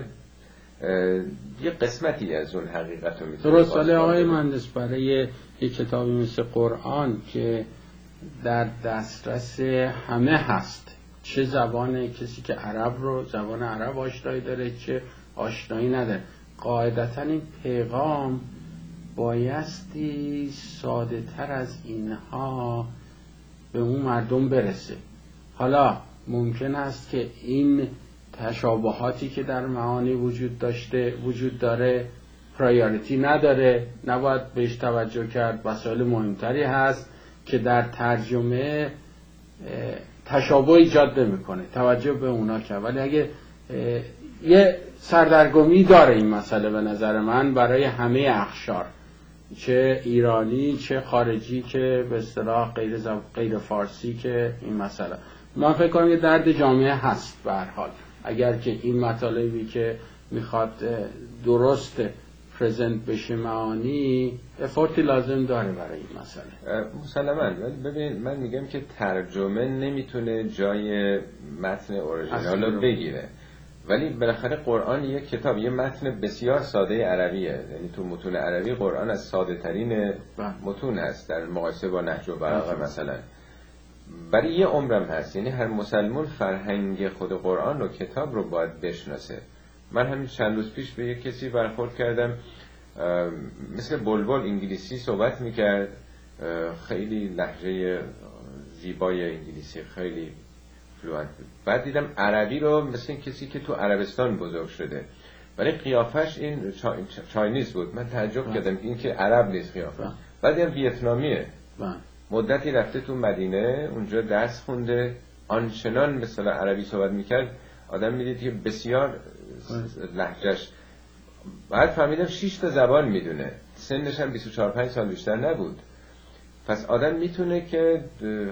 یه قسمتی از اون حقیقت رو میتونه درست. ولی آقای مهندس برای یک کتابی مثل قرآن که در دسترس همه هست، چه زبان کسی که عرب رو زبان عرب آشنایی داره چه آشنایی نداره، قاعدتا این پیغام بایستی ساده تر از اینها به اون مردم برسه. حالا ممکن است که این تشابهاتی که در معانی وجود داشته وجود داره پرایوریتی نداره، نباید بهش توجه کرد. وسایل مهمتری هست که در ترجمه تشابه ایجاد نمیکنه، توجه به اونا کرد. ولی اگه یه سردرگمی داره این مسئله به نظر من برای همه اقشار، چه ایرانی چه خارجی که به اصطلاح غیر زب... غیر فارسی، که این مسئله من فکر کنم یه درد جامعه هست به هر حال. اگر که این مطالبی که میخواد درست پرزنت بشه معانی، افورتی لازم داره برای این مسئله. مسلماً. ببین من میگم که ترجمه نمیتونه جای متن اورجینال رو بگیره، ولی بالاخره قرآن یک کتاب، یه متن بسیار ساده عربیه. یعنی تو متون عربی قرآن از ساده ترین متون است در مقایسه با نهج البلاغه مثلا. برای یه عمرم هست. یعنی هر مسلمان فرهنگ خود قرآن رو، کتاب رو باید بشناسه. من همین چند روز پیش به یک کسی برخورد کردم، مثل بلبل انگلیسی صحبت میکرد، خیلی لهجه زیبای انگلیسی، خیلی فلوئنت بود. بعد دیدم عربی رو مثل کسی که تو عربستان بزرگ شده، ولی قیافش این چاینیز بود. من تعجب کردم این که عرب نیست قیافه. بعد دیدم ویتنامیه. مدتی رفته تو مدینه، اونجا درس خونده، آنچنان مثلا عربی صحبت میکرد آدم میدید که بسیار لهجهش. بعد فهمیدم شش تا زبان میدونه، سنش هم بیست و چهار پنج سال بیشتر نبود. پس آدم میتونه که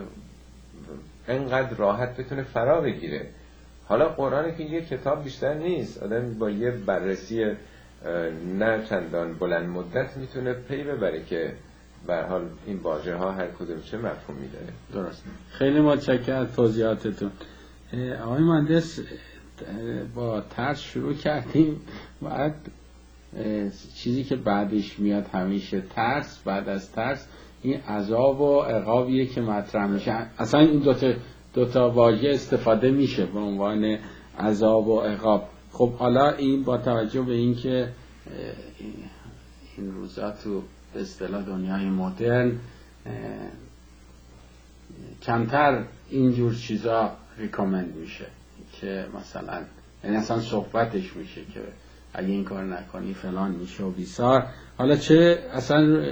انقدر راحت بتونه فرا بگیره. حالا قرآن که یه کتاب بیشتر نیست، آدم با یه بررسی نه چندان بلند مدت میتونه پی ببره که به هر حال این واژه ها هر کدوم چه مفهومی داره. درست. خیلی متشکرم از توضیحاتتون. آقای مهندس، با ترس شروع کردیم، بعد چیزی که بعدش میاد همیشه ترس، بعد از ترس این عذاب و عقابیه که مطرح میشه. اصلا این دوتا دوتا واژه استفاده میشه به عنوان عذاب و عقاب. خب حالا این با توجه به این که این روزا تو به اصطلاح دنیای مدرن کمتر اینجور چیزا ریکامند میشه که مثلا یعنی اصلا صحبتش میشه که اگه این کار نکنی فلان میشه و بیسار. حالا چه اصلا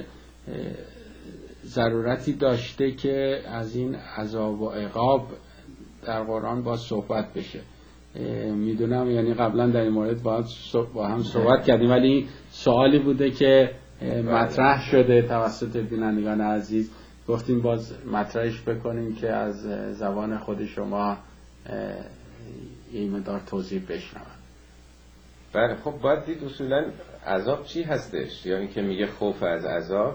ضرورتی داشته که از این عذاب و عقاب در قرآن با صحبت بشه؟ میدونم یعنی قبلا در این مورد با هم صحبت کردیم، ولی سوالی بوده که مطرح شده توسط بینندگان عزیز، گفتیم باز مطرحش بکنیم که از زبان خود شما این مقدار توضیح بشنوم. بله خب باید دید اصولا عذاب چی هستش، یا یعنی که میگه خوف از عذاب.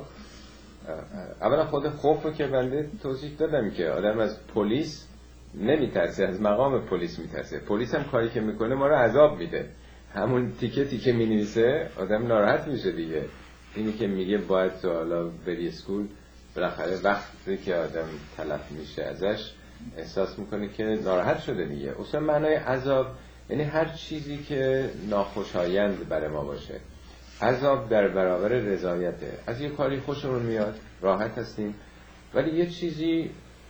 اولا خود خوف رو که بنده توضیح دادم که آدم از پلیس نمیترسه، از مقام پلیس میترسه. پلیس هم کاری که میکنه ما رو عذاب میده، همون تیکتی که مینویسه آدم ناراحت میشه دیگه. اینی که میگه باید تو حالا بری اسکول، بالاخره وقتی که آدم تلف میشه ازش احساس میکنه که ناراحت شده دیگه. اصلا معنای عذاب یعنی هر چیزی که ناخوشایند برای ما باشه. عذاب در برابر رضایته. از یه کاری خوشمون میاد، راحت هستیم، ولی یه چیزی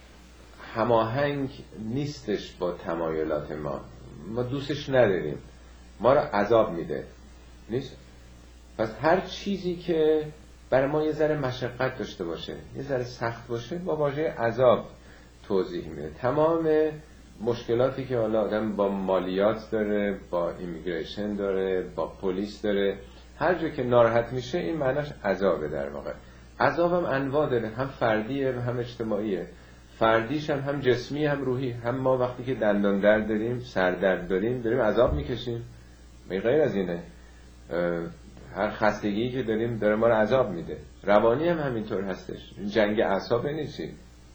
هماهنگ نیستش با تمایلات ما، ما دوستش نداریم، ما رو عذاب میده نیست. پس هر چیزی که برای ما یه ذره مشقت داشته باشه، یه ذره سخت باشه، با واژه عذاب توضیح میده. تمام مشکلاتی که حالا آدم با مالیات داره، با ایمیگریشن داره، با پلیس داره، هر جا که ناراحت میشه این معناش عذابه. در واقع عذاب هم انواع داره، هم فردیه هم اجتماعیه. فردیش هم هم جسمی هم روحی. هم ما وقتی که دندان درد داریم، سر درد داریم، داریم عذاب میکشیم، غیر از اینه. هر خستگی که داریم داره ما رو عذاب میده. روانی هم همینطور هستش. جنگ اعصاب یعنی چی؟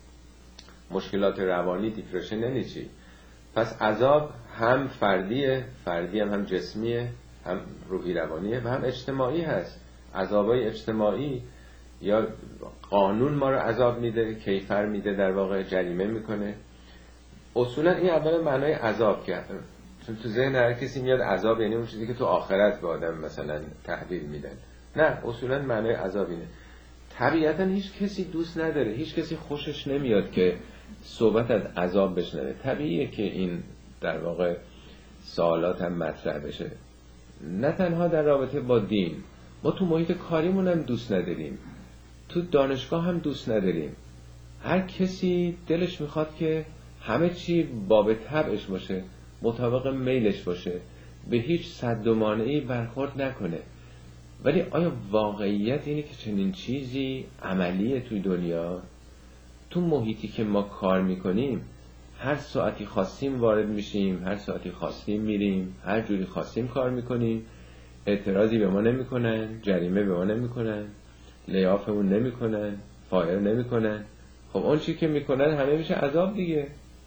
مشکلات روانی، دیپرشن یعنی چی؟ پس عذاب هم فردیه، فردی هم هم جسمیه، هم روحی روانیه و هم اجتماعی هست. عذابای اجتماعی یا قانون ما رو عذاب میده، کیفر میده، در واقع جریمه میکنه. اصولا این اول معنای عذاب کرد، چون تو ذهن هر کسی میاد عذاب یعنی اون چیزی که تو آخرت به آدم مثلا تحویل میدن. نه، اصولا معنای عذاب اینه. طبیعتا هیچ کسی دوست نداره، هیچ کسی خوشش نمیاد که صحبت از عذاب بشنوه. طبیعیه که این در واقع سوالات هم مطرح بشه. نه تنها در رابطه با دین، ما تو محیط کاریمون هم دوست نداریم، تو دانشگاه هم دوست نداریم. هر کسی دلش میخواد که همه چی باب طبعش باشه، مطابق میلش باشه، به هیچ صد و مانعی برخورد نکنه. ولی آیا واقعیت اینه که چنین چیزی عملیه توی دنیا؟ تو محیطی که ما کار میکنیم هر ساعتی خواستیم وارد میشیم، هر ساعتی خواستیم میریم، هر جوری خواستیم کار میکنیم، اعتراضی به ما نمیکنن، جریمه به ما نمیکنن، لیافمون نمیکنن، فایر نمیکنن. خب اون چی که میکنن همه میشه عذاب دیگه.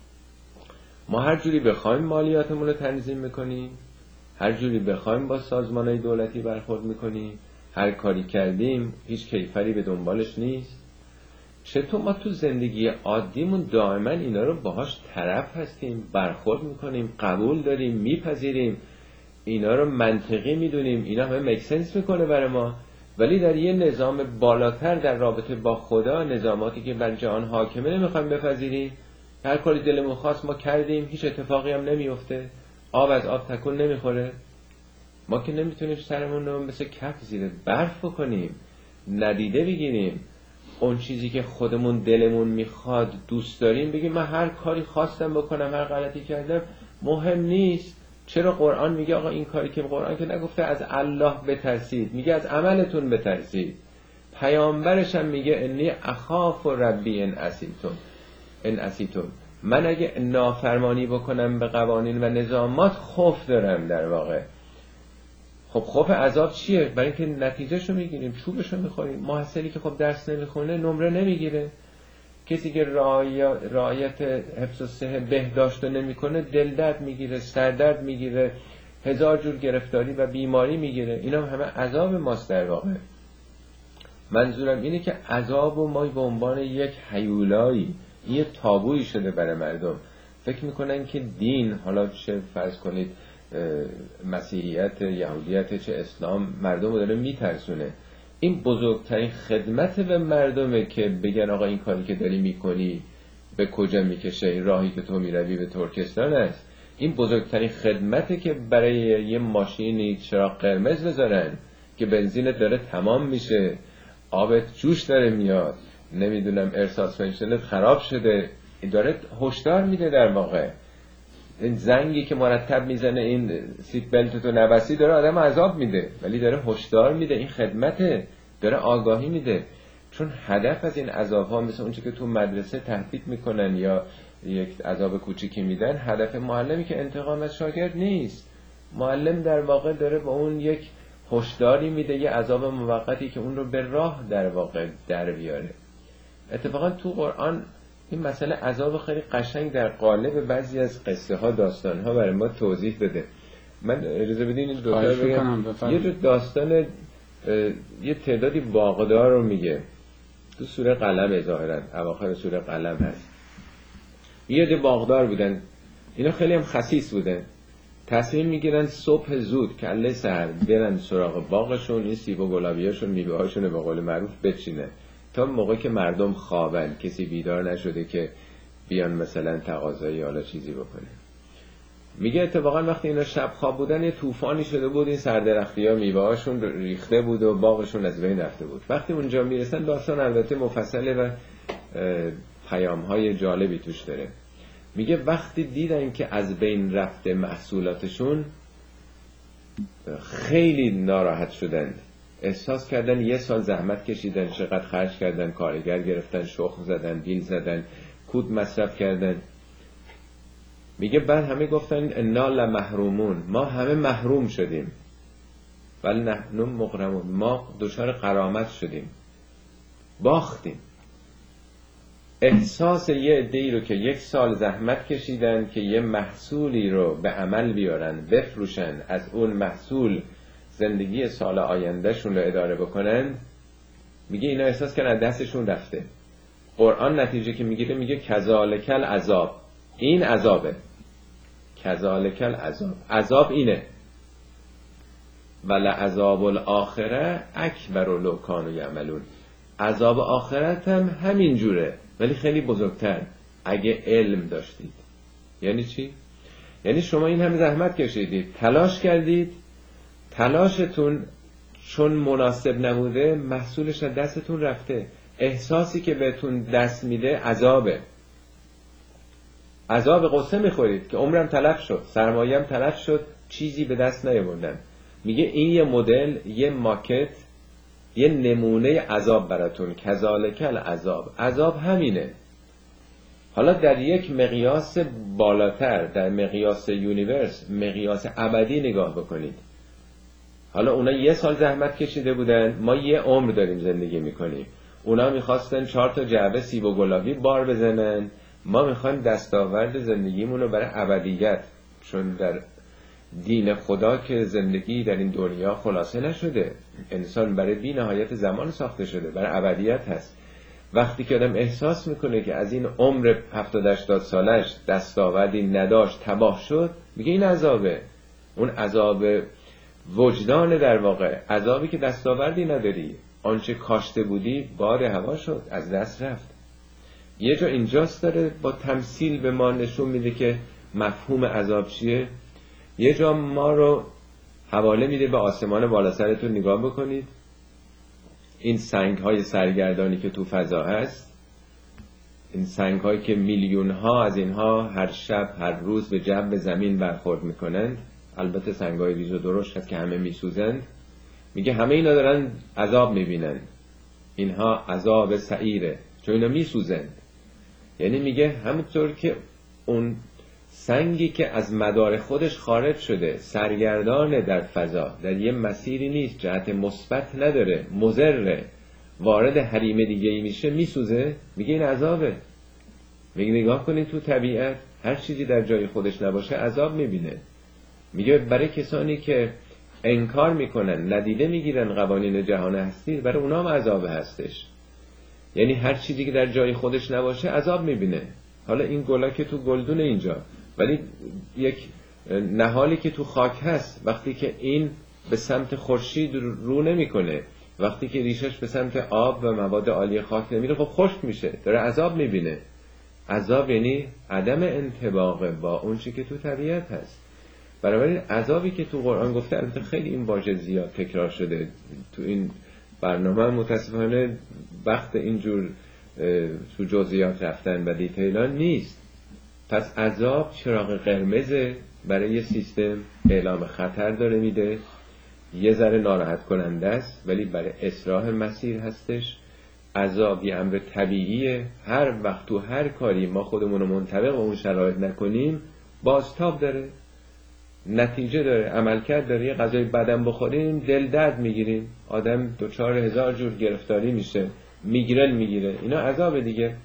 ما هر جوری بخوایم مالیاتمون رو تنظیم میکنیم، هر جوری بخوایم با سازمانهای دولتی برخورد میکنیم، هر کاری کردیم هیچ کیفری به دنبالش نیست. چطور ما تو زندگی عادیمون دائما اینا رو باهاش طرف هستیم، برخورد میکنیم، قبول داریم، میپذیریم، اینا رو منطقی میدونیم، اینا همه میک سنس میکنه برای ما. ولی در یه نظام بالاتر در رابطه با خدا، نظاماتی که بر جهان حاکمه، نمیخوایم بپذیریم. هر کاری دلمون خواست ما کردیم، هیچ اتفاقی هم نمیفته، آب از آب تکون نمیخوره. ما که نمیتونیم سرمون رو مثل کف زیر برف بکنیم، ندیده بگیریم اون چیزی که خودمون دلمون میخواد دوست داریم، بگیم من هر کاری خواستم بکنم، هر غلطی کردم مهم نیست. چرا قرآن میگه آقا این کاری که قرآن که نگفته از الله بترسید، میگه از عملتون بترسید. پیامبرش هم میگه انی اخاف ربی ان عصیتم ان عصیتم، من اگه نافرمانی بکنم به قوانین و نظامات خوف دارم. در واقع خب خوف عذاب چیه؟ برای اینکه نتیجهشو میگیریم، چوبشو میخوریم. محصلی که خب درس نمیخونه نمره نمیگیره. کسی که رعایت حفظ الصحه بهداشت نمیکنه دل درد میگیره، سردرد میگیره، هزار جور گرفتاری و بیماری میگیره. اینا همه عذاب ماست. در واقع منظورم اینه که عذاب و ما به عنوان یک هیولایی، یه تابویی شده برای مردم. فکر میکنن که دین، حالا چه فرض کنید مسیحیت، یهودیت، چه اسلام، مردم رو داره میترسونه. این بزرگترین خدمت به مردمه که بگن آقا این کاری که داری میکنی به کجا میکشه، این راهی که تو میروی به ترکستان است. این بزرگترین خدمته که برای یه ماشینی چراغ قرمز بذارن که بنزینت داره تمام میشه، آبت جوش داره میاد، نمیدونم ایر ساسپنشنت خراب شده، این داره هشدار میده. در واقع این زنگی که مرتب میزنه این سیت بلت تو نبستی داره آدم عذاب میده، ولی داره هشدار میده. این خدمته، داره آگاهی میده. چون هدف از این عذاب ها مثل اونچه که تو مدرسه تهدید میکنن یا یک عذاب کوچیکی میدن، هدف معلمی که انتقام از شاگرد نیست. معلم در واقع داره با اون یک هشداری میده، یه عذاب موقتی که اون رو به راه در واقع در بیاره. اتفاقا تو قرآن این مسئله عذاب خیلی قشنگ در قالب بعضی از قصه ها، داستان ها برای ما توضیح بده. من اجازه بدین این دو تا بگم. یه داستان یه تعدادی باغدار رو میگه تو سوره قلم، ظاهرا اواخر سوره قلم هست. یه ده باغدار بودن، اینا خیلی هم خسیس بودن. تصمیم میگیرن صبح زود کله سحر برن سراغ باغشون، این سیب و گلابیاشون، میوه‌هاشون به قول معروف بچینه تا موقعی که مردم خوابن، کسی بیدار نشده که بیان مثلا تقاضایی حالا چیزی بکنه. میگه اتفاقا وقتی اینا شب خواب بودن یه طوفانی شده بود، این سردرختی‌ها میوه‌هاشون ریخته بود و باغشون از بین رفته بود. وقتی اونجا میرسن داستان البته مفصله و پیام‌های جالبی توش داره. میگه وقتی دیدن که از بین رفته محصولاتشون خیلی ناراحت شدند. احساس کردن یه سال زحمت کشیدن، چقدر خرج کردن، کارگر گرفتن، شخم زدن، بیل زدن، کود مصرف کردن. میگه بعد همه گفتن انا لمحرومون، ما همه محروم شدیم، ولی نحن مغرمون، ما دچار غرامت شدیم، باختیم. احساس یه عده‌ای رو که یک سال زحمت کشیدن که یه محصولی رو به عمل بیارن، بفروشن، از اون محصول زندگی سال آیندهشون رو اداره بکنن، میگه اینا احساس کردن دستشون رفته. قرآن نتیجه که میگیره میگه کذالک العذاب، این عذابه. کذالک العذاب، عذاب اینه. ولعذاب الاخره اکبر لو کانوا یعملون، عذاب آخرت هم همین جوره ولی خیلی بزرگتر اگه علم داشتید. یعنی چی؟ یعنی شما این همه زحمت کشیدید، تلاش کردید، تلاشتون چون مناسب نبوده محصولش از دستتون رفته. احساسی که بهتون دست میده عذابه، عذاب قصه میخورید که عمرم تلف شد، سرمایه‌ام تلف شد، چیزی به دست نیاوردم. میگه این یه مدل، یه ماکت، یه نمونه عذاب براتون. کذالک العذاب، عذاب همینه. حالا در یک مقیاس بالاتر، در مقیاس یونیورس، مقیاس ابدی نگاه بکنید. حالا اونا یه سال زحمت کشیده بودن، ما یه عمر داریم زندگی میکنیم. اونا میخواستن چهار تا جعبه سیب و گلابی بار بزنن، ما میخوایم دستاورد زندگیمون رو برای ابدیت. چون در دین خدا که زندگی در این دنیا خلاصه نشده، انسان برای بی نهایت زمان ساخته شده، برای ابدیت هست. وقتی که آدم احساس میکنه که از این عمر هفتاد هشتاد سالش دستاوردی نداشت، تباه شد، میگه این عذابه. اون عذاب وجدان در واقع عذابی که دستاوردی نداری، آنچه کاشته بودی باد هوا شد، از دست رفت. یه جا اینجاست داره با تمثیل به ما نشون میده که مفهوم عذاب چیه. یه جا ما رو حواله میده به آسمان بالا سرتون نگاه بکنید، این سنگ های سرگردانی که تو فضا هست، این سنگ هایی که میلیون ها از اینها هر شب هر روز به جو زمین برخورد میکنند، البته سنگ های ریز و درشت هست که همه میسوزند، میگه همه اینا دارن عذاب میبینن، اینها عذاب سعیره چون اینا میسوزند. یعنی میگه همونطور که اون سنگی که از مدار خودش خارج شده، سرگردانه در فضا، در یه مسیری نیست، جهت مثبت نداره، مضره، وارد حریم دیگه ای میشه، میسوزه، میگه این عذابه. میگه نگاه کنید تو طبیعت هر چیزی در جای خودش نباشه عذاب میبینه. میگه برای کسانی که انکار میکنن، ندیده میگیرن قوانین جهان هستی، برای اونا هم عذاب هستش. یعنی هر چیزی که در جای خودش نباشه عذاب میبینه. حالا این گلا که تو گلدون اینجا، ولی یک نهالی که تو خاک هست، وقتی که این به سمت خورشید رو نمیکنه، وقتی که ریشش به سمت آب و مواد عالی خاک نمیره، خب خشک میشه، داره عذاب میبینه. عذاب یعنی عدم انطباق با اون چی که تو طبیعت هست. بنابراین عذابی که تو قرآن گفته، البته خیلی این واژه زیاد تکرار شده تو این برنامه، متاسفانه وقت اینجور تو جزئیات رفتن و دیتیلان نیست. پس عذاب چراغ قرمزه برای یه سیستم، اعلام خطر داره میده، یه ذره ناراحت کننده است ولی برای اصلاح مسیر هستش. عذاب یه امر طبیعیه، هر وقت تو هر کاری ما خودمون رو منطبق با اون شرایط نکنیم بازتاب داره، نتیجه داره، عملکرد داره. یه غذای بدن بخوریم دل درد میگیریم، آدم دوچار هزار جور گرفتاری میشه، میگیرن میگیره، اینا عذاب دیگه.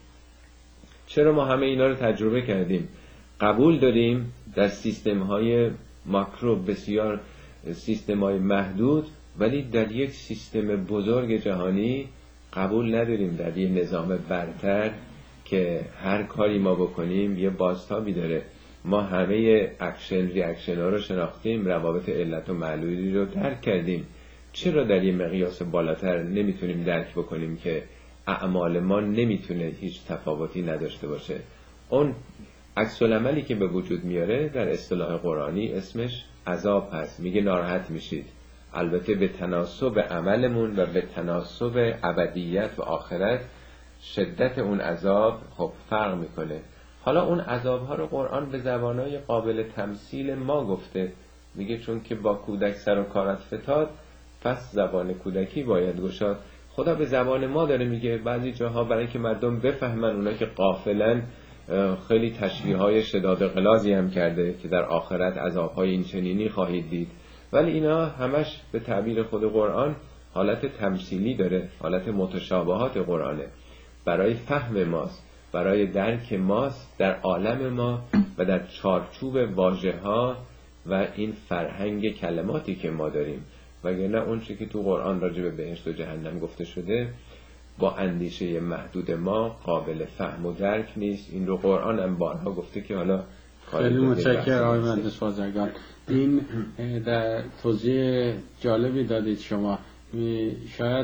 چرا ما همه اینا رو تجربه کردیم، قبول داریم در سیستم های ماکرو، بسیار سیستم های محدود، ولی در یک سیستم بزرگ جهانی قبول نداریم، در یک نظام برتر که هر کاری ما بکنیم یه بازتابی داره. ما همه اکشن ریاکشن ها رو شناختیم، روابط علت و معلولی رو درک کردیم. چرا در یه مقیاس بالاتر نمیتونیم درک بکنیم که اعمال ما نمیتونه هیچ تفاوتی نداشته باشه؟ اون عکس العملی که به وجود میاره در اصطلاح قرآنی اسمش عذاب هست. میگه ناراحت میشید، البته به تناسب عملمون و به تناسب ابدیت و آخرت شدت اون عذاب خب فرق میکنه. حالا اون عذاب ها رو قرآن به زبانای قابل تمثیل ما گفته. میگه چون که با کودک سر و کارت فتاد، پس زبان کودکی باید گشاد. خدا به زبان ما داره میگه. بعضی جاها برای که مردم بفهمن، اونا که غافلن، خیلی تشبیه های شداد غلازی هم کرده که در آخرت عذاب های این چنینی خواهید دید، ولی اینا همش به تعبیر خود قرآن حالت تمثیلی داره، حالت متشابهات قرآنه، برای فهم ماست، برای درک ماست در عالم ما و در چارچوب واژه ها و این فرهنگ کلماتی که ما داریم. وگرنه اون چیزی که تو قرآن راجع به بهشت و جهنم گفته شده با اندیشه محدود ما قابل فهم و درک نیست. این رو قرآن هم بارها گفته که حالا خیلی متشکرم آقای مهندس بازرگان. این در توضیح جالبی دادید شما. شاید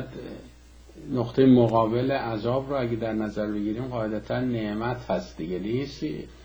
نقطه مقابل عذاب رو اگه در نظر بگیریم قاعدتا نعمت هست دیگه، نیست؟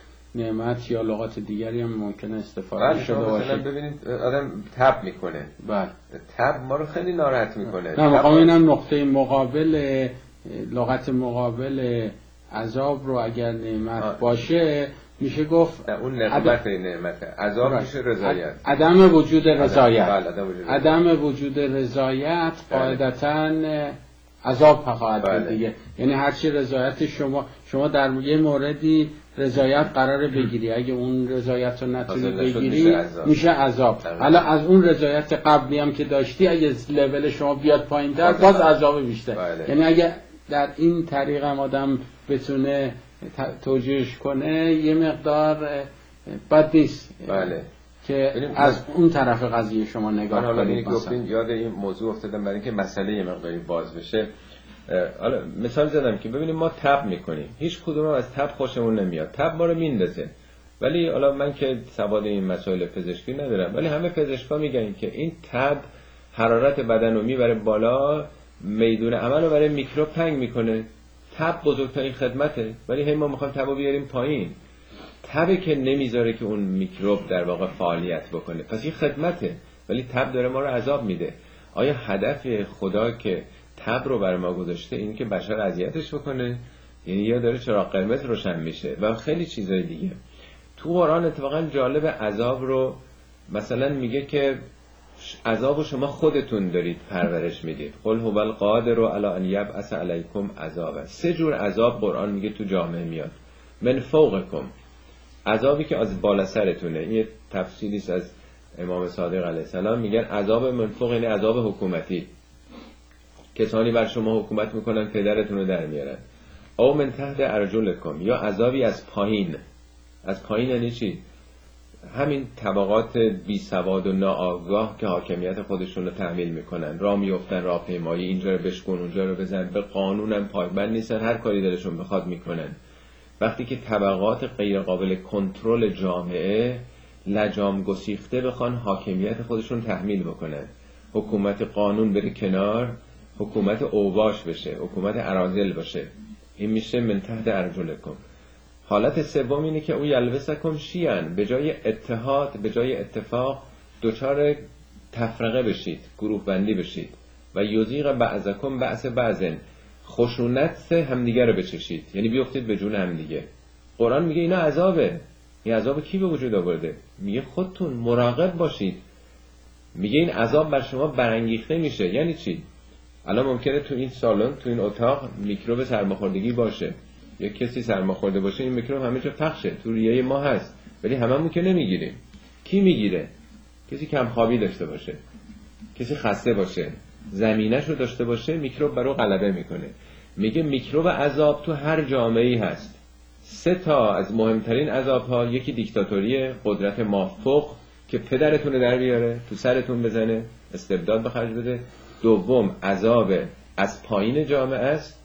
نعمت یا لغات دیگری هم ممکنه استفاده شده باشه. مثلا ببینید آدم تب میکنه، بله، تب ما رو خیلی ناراحت میکنه. نه مقام اینم نقطه مقابل، لغت مقابل عذاب رو اگر نعمت آه. باشه میشه گفت اون نعمت نعمته، عذاب میشه رضایت، عدم وجود رضایت. عدم, عدم وجود رضایت قاعدتاً عذاب خواهد بود دیگه. یعنی هرچی رضایت شما شما در یه موردی رضایت قراره بگیری، اگه اون رضایت رو نتونی بگیری میشه عذاب. حالا از اون رضایت قبلی هم که داشتی اگه لول شما بیاد پایین تر باز عذاب بیشتر. یعنی اگه در این طریق هم آدم بتونه توجیهش کنه یه مقدار بد نیست. بله. که از اون طرف قضیه شما نگاه کنید. حالا اینی گفتین یاد این موضوع افتادم برای اینکه مسئله یه مقداری باز بشه. حالا مثال زدم که ببینیم ما تب میکنیم، هیچ کدوم از تب خوشمون نمیاد، تب ما رو میندازه. ولی حالا من که سواد این مسائل پزشکی ندارم، ولی همه پزشکا میگن که این تب حرارت بدن رو میبره بالا، میدون عمل رو برای میکروب تنگ میکنه. تب بزرگترین خدمته، ولی هی ما میخوایم تب رو بیاریم پایین. تبه که نمیذاره که اون میکروب در واقع فعالیت بکنه، پس این خدمته، ولی تب داره ما رو عذاب میده. آیا هدف خدا که تب رو برای ما گذاشته این که بشر اذیتش بکنه؟ یعنی یا داره چراغ قرمز روشن میشه و خیلی چیزای دیگه. تو قرآن اتفاقا جالب عذاب رو مثلا میگه که عذاب شما خودتون دارید پرورش میدید. قل هو القادر علی ان یبعث علیکم عذابا. سه جور عذاب قرآن میگه تو جامعه میاد. من فوقکم، عذابی که از بالا سرتونه. این تفسیری است از امام صادق علیه السلام، میگن عذاب من فوق یعنی عذاب حکومتی، کسانی بر شما حکومت میکنن پدرتون رو در میارن. او من تحت ارجلکم، یا عذابی از پایین. از پایین یعنی چی؟ همین طبقات بی سواد و ناآگاه که حاکمیت خودشون رو تحمیل میکنن، راه میافتن، راهپیمایی، اینجا رو بشکن اونجا رو بزن، به قانونم پایبند نیستن، هر کاری دلشون بخواد میکنن. وقتی که طبقات غیر قابل کنترل جامعه لجام گسیخته بخوان حاکمیت خودشون تحمیل بکنن، حکومت قانون بره کنار، حکومت اوباش بشه، حکومت اراذل باشه، این میشه من تحت ارجلکم. حالت سوم اینه که او یلبسکم شیعن، به جای اتحاد، به جای اتفاق دچار تفرقه بشید، گروه بندی بشید. و یذیق بعضکم بعض بعضن، خشونت همدیگه رو بچشید، یعنی بیفتید به جون همدیگه. قرآن میگه اینا عذابه. این عذاب کی به وجود آورده؟ میگه خودتون مراقب باشید. میگه این عذاب بر شما برانگیخته میشه. یعنی چی؟ الان ممکنه تو این سالن، تو این اتاق میکروب سرماخوردگی باشه، یک کسی سرماخورده باشه، این میکروب همه جا پخشه، تو ریه ما هست، ولی هممون که نمیگیریم. کی میگیره؟ کسی کم خوابی داشته باشه، کسی خسته باشه، زمینش رو داشته باشه، میکروب برو غلبه میکنه. میگه میکروب عذاب تو هر جامعه‌ای هست. سه تا از مهمترین عذاب ها، یکی دیکتاتوری، قدرت مافوق که پدرتون در بیاره، تو سرتون بزنه، استبداد به خرج بده. دوم عذاب از پایین جامعه است،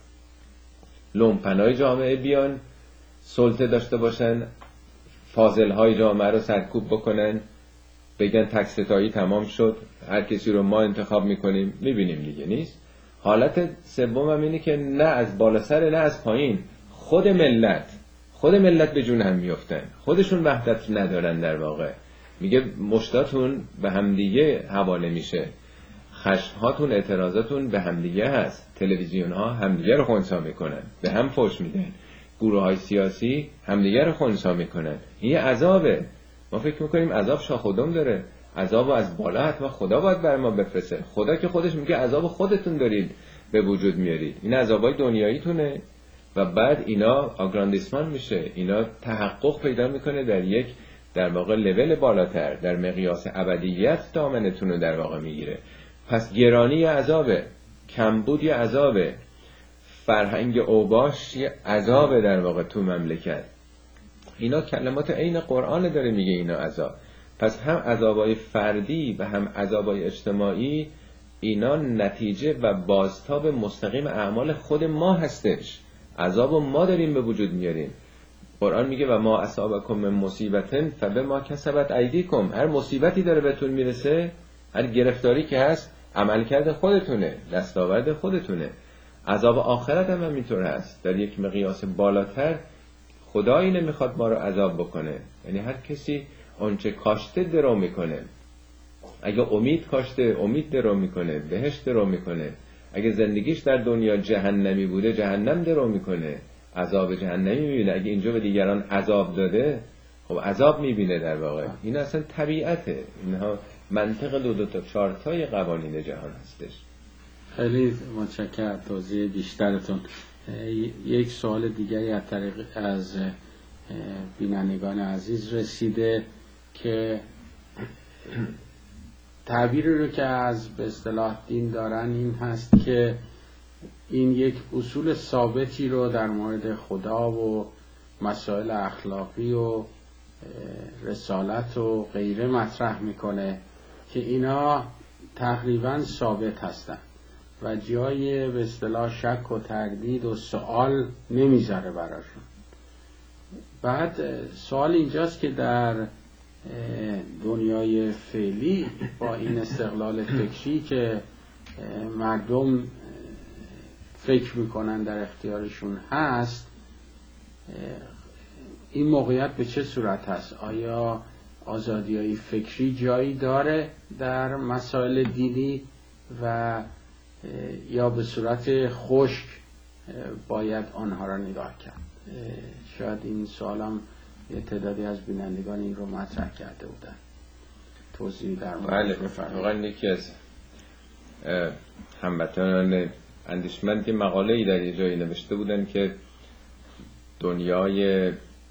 لومپنای جامعه بیان سلطه داشته باشن، فاضل‌های جامعه رو سرکوب بکنن، بگن تکستایی تمام شد، هر کسی رو ما انتخاب میکنیم. میبینیم دیگه نیست. حالت سوم هم اینه که نه از بالا سر نه از پایین، خود ملت خود ملت به جون هم میفتن، خودشون وحدت ندارن. در واقع میگه مشتاتون به همدیگه حواله میشه، خشمهاتون، اعتراضاتون به همدیگه هست، تلویزیون ها همدیگه رو خنثی میکنن، به هم فحش میدن، گروه های سیاسی همدیگه رو خنثی میکنن. این عذابه. ما فکر میکنیم عذاب شاخ و دم داره، عذاب از بالا حتما خدا باید بر ما بفرسته. خدا که خودش میگه عذاب خودتون دارید به وجود میارید، این عذابای دنیاییتونه. و بعد اینا آگراندیسمان میشه، اینا تحقق پیدا میکنه در یک در واقع لول بالاتر، در مقیاس ابدیت دامنتون رو در واقع میگیره. پس گرانی عذابه، کمبود عذابه، فرهنگ اوباش عذابه در واقع تو مملکت. اینا کلمات عین قرآن داره میگه اینا عذاب. پس هم عذابای فردی و هم عذابای اجتماعی، اینا نتیجه و بازتاب مستقیم اعمال خود ما هستش. عذاب ما داریم به وجود میاریم. قرآن میگه و ما اصابکم من مصیبتن فبما کسبت ایدیکم. هر مصیبتی داره بهتون میرسه، هر گرفتاری که هست، عملکرد خودتونه، دستاورد خودتونه. عذاب آخرت هم همینطور هست. در یک مقیاس بالاتر خدایی نمیخواد ما رو عذاب بکنه، یعنی هر کسی آنچه کاشته درو میکنه. اگه امید کاشته، امید درو میکنه، بهشت درو میکنه. اگه زندگیش در دنیا جهنمی بوده، جهنم درو میکنه، عذاب جهنمی میبینه. اگه اینجا به دیگران عذاب داده، خب عذاب میبینه در واقع. این اصلا طبیعته. اینها منطق دو دو تا چهار تای قوانین جهان هستش. خیلی متشکرم توضیح بیشترتون. یک سوال دیگری از طریق از بینندگان عزیز رسیده که تعبیری رو که از به اصطلاح دین دارن این هست که این یک اصول ثابتی رو در مورد خدا و مسائل اخلاقی و رسالت و غیره مطرح میکنه که اینا تقریبا ثابت هستن و جای به اصطلاح شک و تردید و سوال نمیذاره براشون. بعد سوال اینجاست که در دنیای فعلی با این استقلال فکری که مردم فکر میکنن در اختیارشون هست، این موقعیت به چه صورت هست؟ آیا آزادی‌های فکری جایی داره در مسائل دینی و یا به صورت خشک باید آنها را نگاه کرد؟ شاید این سوالم یه تعدادی از بینندگان این رو مطرح کرده بودن. توضیح در مورد بفرمایید. واقعا یکی از هموطنان اندیشمند مقاله‌ای در یه جایی نوشته بودن که دنیای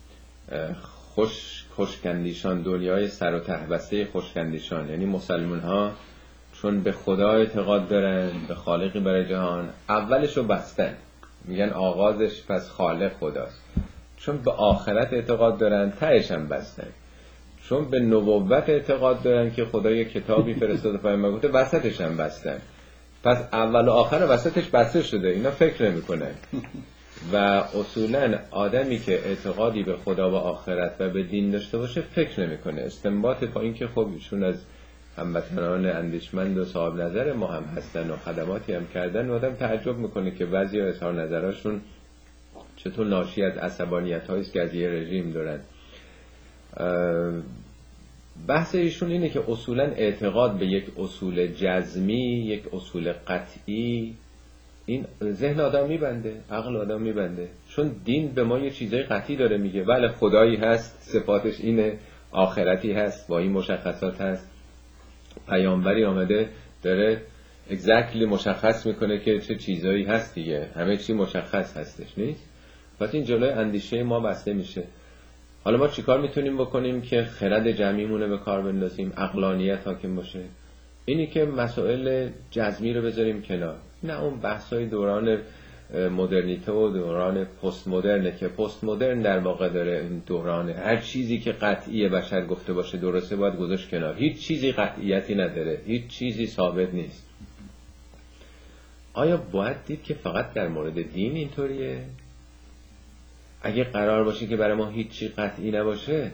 خوش خشکندیشان، دنیای سر و ته بسته خشکندیشان، یعنی مسلمان ها چون به خدا اعتقاد دارن، به خالقی برای جهان، اولش رو بستن، میگن آغازش پس خالق خداست. چون به آخرت اعتقاد دارن، تهش هم بستن. چون به نبوت اعتقاد دارن که خدا یک کتابی فرستاده پیامبر گفته، وسطش هم بستن. پس اول و آخر وسطش بسته شده، اینا فکر نمی‌کنن. و اصولاً آدمی که اعتقادی به خدا و آخرت و به دین داشته باشه فکر نمی‌کنه. استنباط با این که خب ایشون از هموطنان اندیشمند و صاحب نظر ما هم هستن و خدماتی هم کردن، آدم تعجب میکنه که بعضی اظهار نظراشون چطور ناشی از عصبانیت هایی است که از یه رژیم دارن. بحث ایشون اینه که اصولاً اعتقاد به یک اصول جزمی، یک اصول قطعی، این ذهن آدم میبنده، عقل آدم میبنده. چون دین به ما یه چیزای قطعی داره میگه، بله خدایی هست، صفاتش اینه، آخرتی هست، با این مشخصات هست، پیامبری آمده داره اگزکتلی مشخص میکنه که چه چیزایی هست دیگه، همه چی مشخص هستش نیست. پس این جلوی اندیشه ما بسته میشه. حالا ما چیکار میتونیم بکنیم که خرد جمعیمونه به کار بندازیم، عقلانیت حاکم باشه؟ اینی که مسائل جزمی رو بذاریم کنار. نه اون بحثای دوران مدرنیته و دوران پست مدرنه که پست مدرن در واقع داره این دوران هر چیزی که قطعی بشر گفته باشه درسته باید گذاشت کنار. هیچ چیزی قطعیتی نداره، هیچ چیزی ثابت نیست. آیا باید دید که فقط در مورد دین اینطوریه؟ اگه قرار باشه که برای ما هیچ چیز قطعی نباشه،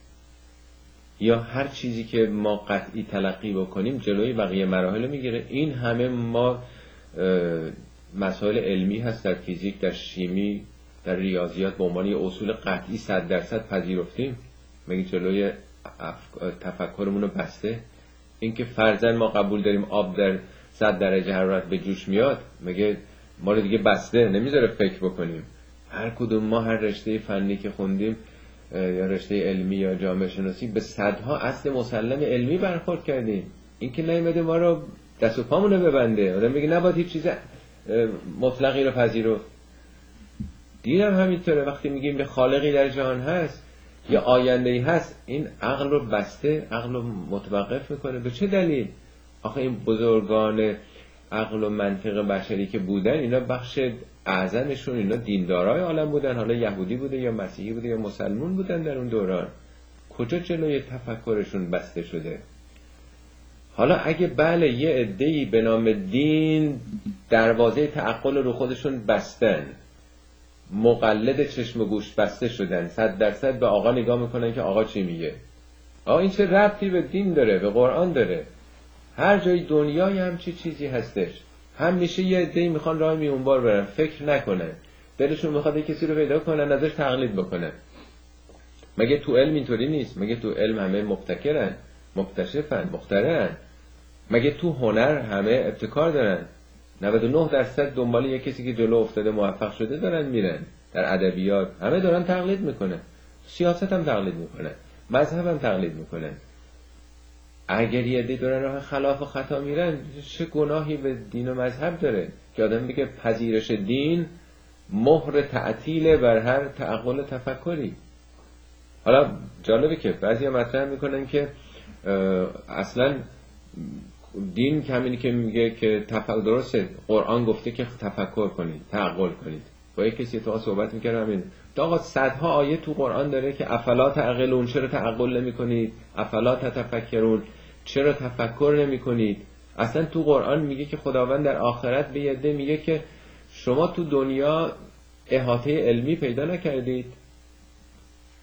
یا هر چیزی که ما قطعی تلقی بکنیم جلوی بقیه مراحل میگیره. این همه ما مسائل علمی هست در فیزیک، در شیمی، در ریاضیات به عنوان اصول قطعی صد درصد پذیرفتیم، مگه جلوی تفکرمون رو بسته؟ این که فرضاً ما قبول داریم آب در صد درجه حرارت به جوش میاد، مگه ما رو دیگه بسته نمیذاره فکر بکنیم؟ هر کدوم ما هر رشته فنی که خوندیم یا رشته علمی یا جامعه شناسی به صدها اصل مسلم علمی برخورد کردیم. این که نیامده ما رو دست و پامون رو ببنده، آدم میگه نباید هیچ چیز مطلقی رو پذیرفت. دین هم همینطوره. وقتی میگیم به خالقی در جهان هست یا آینده‌ای هست، این عقل رو بسته، عقل رو متوقف میکنه. به چه دلیل؟ آخه این بزرگان عقل و منطق بشری که بودن، اینا بخش اعظمشون اینا دیندارای عالم بودن، حالا یهودی بوده یا مسیحی بوده یا مسلمون بودن در اون دوران. کجا جلوی تفکرشون بسته شده؟ حالا اگه بله یه عده‌ای به نام دین دروازه تعقل رو خودشون بستن، مقلد چشم و گوش بسته شدن، صد درصد به آقا نگاه میکنن که آقا چی میگه. آقا این چه ربطی به دین داره، به قرآن داره؟ هر جای دنیای هم چی چیزی هستش. همیشه یه عده‌ای میخوان راه میونبار برن، فکر نکنن، دلشون میخواد یه کسی رو پیدا کنن ازش تقلید بکنن. مگه تو علم اینطوری نیست؟ مگه تو علم همه مبتکرن، مکتشفن، مخترعن؟ مگه تو هنر همه ابتکار دارن؟ نود و نه درصد دنبال یه کسی که جلو افتاده موفق شده دارن میرن. در ادبیات همه دارن تقلید میکنن، سیاست هم تقلید میکنن، مذهب هم تقلید میکنن. اگر یه عده دارن راه خلاف و خطا میرن، چه گناهی به دین و مذهب داره که آدم بگه پذیرش دین مهر تعطیل بر هر تعقل و تفکری؟ حالا جالبه که بعضی هم مطرح میکنن که اصلا دین همینی که میگه که تفکر درسته، قرآن گفته که تفکر کنید، تعقل کنید. با یک کسی تو صحبت میکردم همین، آقا صدها آیه تو قرآن داره که افلا تعقلون، چرا تعقل نمی کنید؟ افلا تتفکرون، چرا تفکر نمی کنید؟ اصلا تو قرآن میگه که خداوند در آخرت به یده میگه که شما تو دنیا احاطه علمی پیدا نکردید،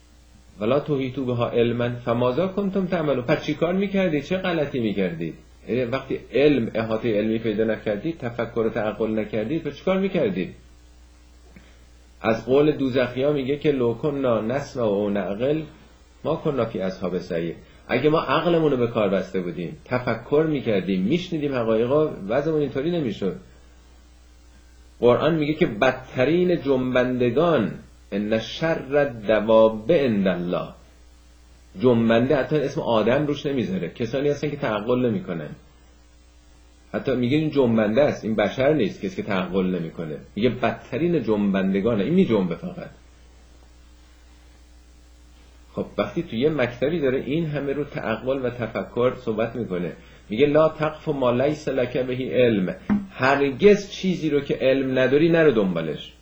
ولا تحیطوا بها علما فماذا کنتم تعملون. پس چیکار میکردید؟ چه غلطی میکردید؟ وقتی علم احاطه علمی پیدا نکردید، تفکر و تعقل نکردید، پس چیکار میکردید؟ از قول دوزخیا میگه که لو کنا نسمع و نعقل ما کنا فی اصحاب السعیر. اگه ما عقلمون رو به کار بسته بودیم، تفکر میکردیم، میشنیدیم حقایقا، وضعمون اینطوری نمیشد. قرآن میگه که بدترین جنبندگان ان شر الدواب عند الله. جنبنده حتی اسم آدم روش نمیذاره، کسانی هستن که تعقل نمیکنن. حتی میگه این جنبنده است، این بشر نیست کسی که تعقل نمیکنه. میگه بدترین جنبندگانه، این میجنبه فقط. خب وقتی تو یه مکتبی داره این همه رو تعقل و تفکر صحبت میکنه، میگه لا تقف ما لیس لک به علم. هرگز چیزی رو که علم نداری نرو دنبالش.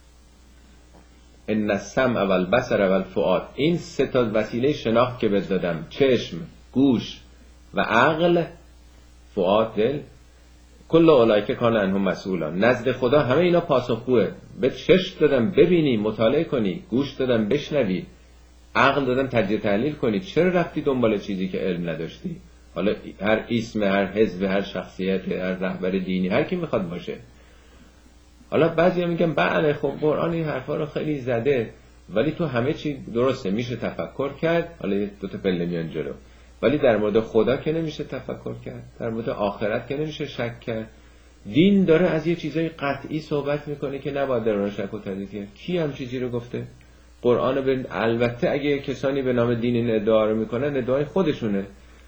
ان السمع والبصر والفؤاد، این سه تا وسیله شناخت که بهت دادم، چشم، گوش و عقل، فؤاد، دل، کل اولئک کان عنهم مسئولا. نزد خدا همه اینا پاسخگوه. به چشم دادم ببینی، مطالعه کنی، گوش دادم بشنوی، عقل دادم تجزیه تحلیل کنی. چرا رفتی دنبال چیزی که علم نداشتی؟ حالا هر اسم، هر حزب، هر شخصیت، هر رهبر دینی، هر کی میخواد باشه. حالا بعضیا میگن بله خب قرآن این حرفا رو خیلی زده، ولی تو همه چی درسته، میشه تفکر کرد. حالا دو تا پله میان جلو، ولی در مورد خدا که نمیشه تفکر کرد، در مورد آخرت که نمیشه شک کرد. دین داره از یه چیزای قطعی صحبت میکنه که نباید در اون شک و تردید کرد. کی هم چیزی رو گفته؟ قرآن به البته اگه کسانی به نام دین این ادعا رو میکنن، ادعای خودشونه.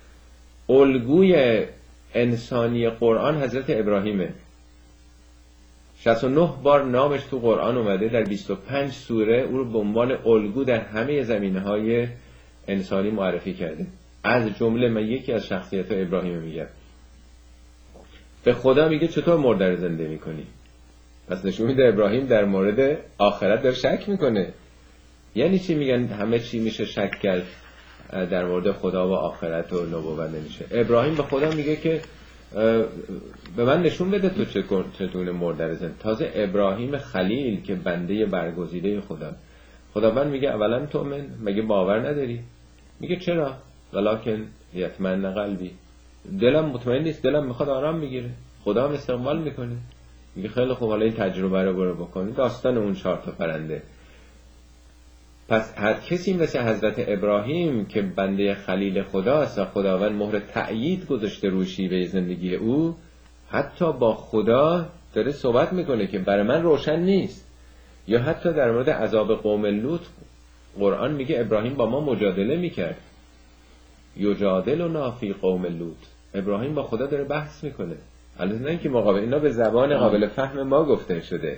الگوی انسانی قرآن حضرت ابراهیمه. شصت و نه بار نامش تو قرآن اومده، در بیست و پنج سوره او رو به عنوان الگو در همه زمینه‌های انسانی معرفی کرده. از جمله من یکی از شخصیت ابراهیم میگم، به خدا میگه چطور مرده رو زنده میکنی؟ پس نشون میده ابراهیم در مورد آخرت داره شک میکنه. یعنی چی میگن همه چی میشه شک کرد، در مورد خدا و آخرت و نبوت نمیشه؟ ابراهیم به خدا میگه که به من نشون بده تو چطور مرده رو زنده. تازه ابراهیم خلیل که بنده برگزیده خدا، خداوند میگه اولا تؤمن، مگه باور نداری؟ میگه چرا؟ ولکن یطمئن قلبی، دلم مطمئن نیست، دلم میخواد آرام بگیره. خدا هم استقبال میکنه، میگه خیلی خوب، حالا این تجربه رو برو بکنی. داستان اون چهار تا پرنده. پس هر کسی مثل حضرت ابراهیم که بنده خلیل خداست و خداوند مهر تأیید گذاشته روی شیوه زندگی او، حتی با خدا داره صحبت میکنه که برای من روشن نیست. یا حتی در مورد عذاب قوم لوط قرآن میگه ابراهیم با ما مجادله میکرد. یجادلنا فی قوم لوط. ابراهیم با خدا داره بحث میکنه. البته نه اینکه مقابل، اینا به زبان قابل فهم ما گفته شده.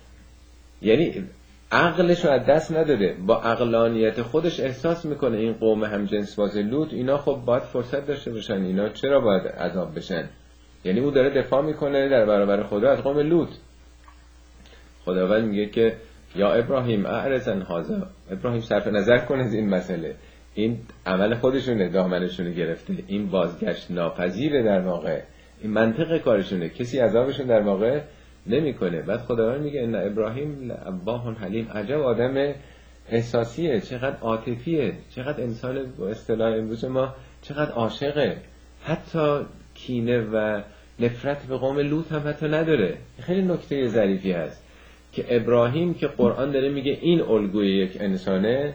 یعنی عقلش رو از دست نداده، با عقلانیت خودش احساس میکنه این قوم همجنس باز لوط، اینا خب باید فرصت داشته باشن، اینا چرا باید عذاب بشن؟ یعنی او داره دفاع میکنه در برابر خدا از قوم لوط. خداوند میگه که یا ابراهیم اعرض عن هذا، ابراهیم صرف نظر کن از این مسئله، این عمل خودشونه، دامنشونه گرفته، این بازگشت ناپذیره، در واقع این منطق کارشونه، کسی عذابشون در واقع نمیکنه. بعد خداوند میگه ان ابراهیم لأواه حلیم، عجب آدم احساسیه، چقدر عاطفیه، چقدر انسان با اصطلاح امروز ما چقدر عاشقه، حتی کینه و نفرت به قوم لوط هم حتی نداره. خیلی نکته ظریفی هست که ابراهیم که قرآن داره میگه این الگوی یک انسانه،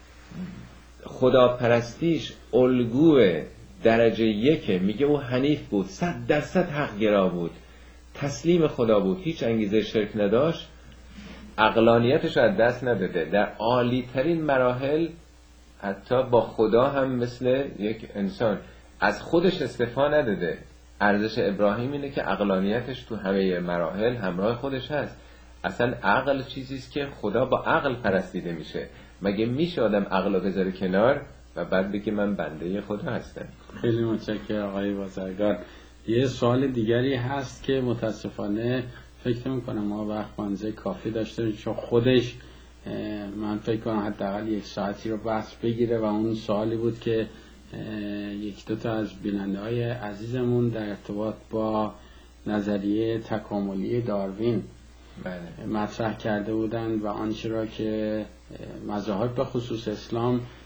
خدا پرستیش الگوی درجه یکه. میگه او حنیف بود، صد درصد حق گرا بود، تسلیم خدا بود، هیچ انگیزه شرک نداشت، عقلانیتش از دست نداده، در عالی ترین مراحل حتی با خدا هم مثل یک انسان از خودش استعفا نداده. ارزش ابراهیم اینه که عقلانیتش تو همه مراحل همراه خودش هست. اصلا عقل چیزیست که خدا با عقل پرستیده میشه. مگه میشه آدم عقل رو بذاره کنار و بعد بگه من بنده خدا هستم؟ خیلی متشکرم آقای بازرگان. یه سوال دیگری هست که متاسفانه فکر میکنم ما وقت منزه کافی داشته، چون خودش من فکر کنم حداقل یک ساعتی رو بحث بگیره. و اون سوالی بود که یک دو تا از بیننده های عزیزمون در ارتباط با نظریه تکاملی داروین مطرح کرده بودند و آنچه را که مذاهب به خصوص اسلام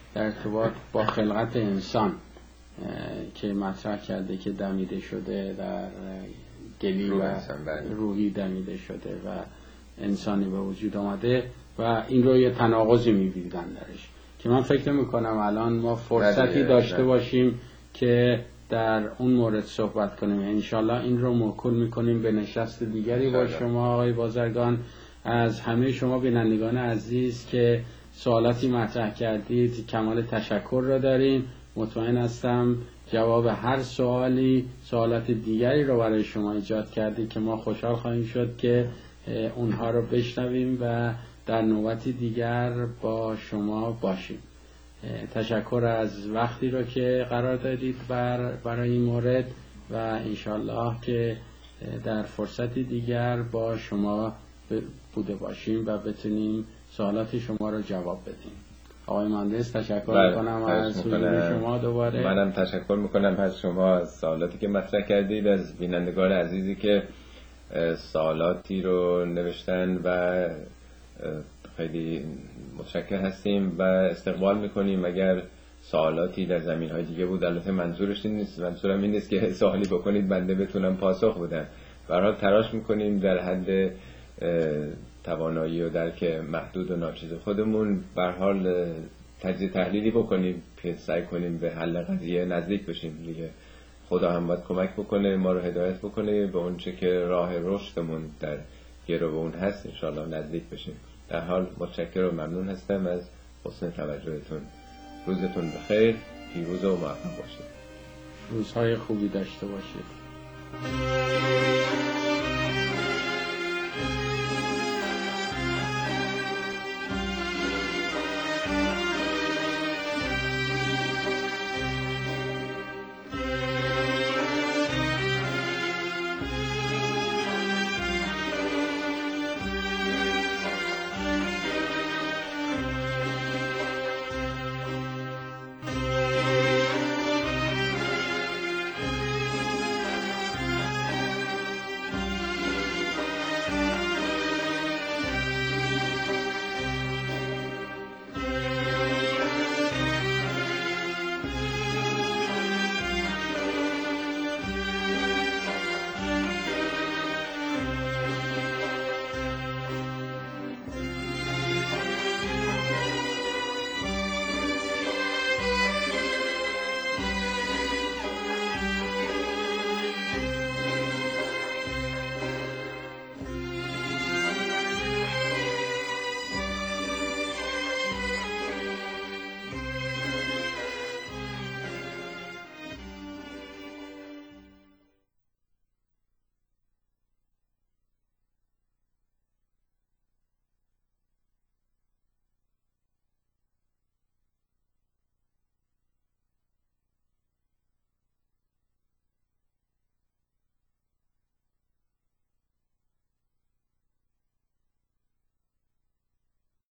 در ارتباط با خلقت انسان که مطرح کرده که دمیده شده در گلی و روحی دمیده شده و انسانی به وجود آمده و این رو یه تناقضی می‌بینن درش که من فکر میکنم الان ما فرصتی داشته باشیم که در اون مورد صحبت کنیم. انشالله این رو موکول میکنیم به نشست دیگری با شما آقای بازرگان. از همه شما بینندگان عزیز که سوالاتی مطرح کردید کمال تشکر را داریم. مطمئن هستم جواب هر سوالی سوالات دیگری رو برای شما ایجاد کردید که ما خوشحال خواهیم شد که اونها رو بشنویم و در نوبتی دیگر با شما باشیم. تشکر از وقتی رو که قرار دادید بر برای این مورد و انشالله که در فرصتی دیگر با شما بوده باشیم و بتونیم سوالات شما رو جواب بدیم. آقای مهندس تشکر میکنم از حضور شما دوباره. منم تشکر میکنم از شما از سوالاتی که مطرح کردید، از بینندگان عزیزی که سوالاتی رو نوشتن و خیلی متشکر هستیم و استقبال میکنیم. اگر سوالاتی در زمینهای دیگه بود، البته منظورش این نیست، منظورم این نیست که سوالی بکنید بنده بتونم پاسخ بدم. به هر حال تلاش میکنیم در حد توانایی و درک محدود و ناچیز خودمون به هر حال تجزیه تحلیلی بکنیم، سعی کنیم به حل قضیه نزدیک بشیم دیگه. خدا هم باید کمک بکنه، ما رو هدایت بکنه به اون چه که راه رشدمون در گرو اون هست، انشاءالله نزدیک بشیم. در حال متشکر و ممنون هستم از حسن توجهتون. روزتون بخیر، پیروز و موفق باشید. روزهای خوبی داشته باشید.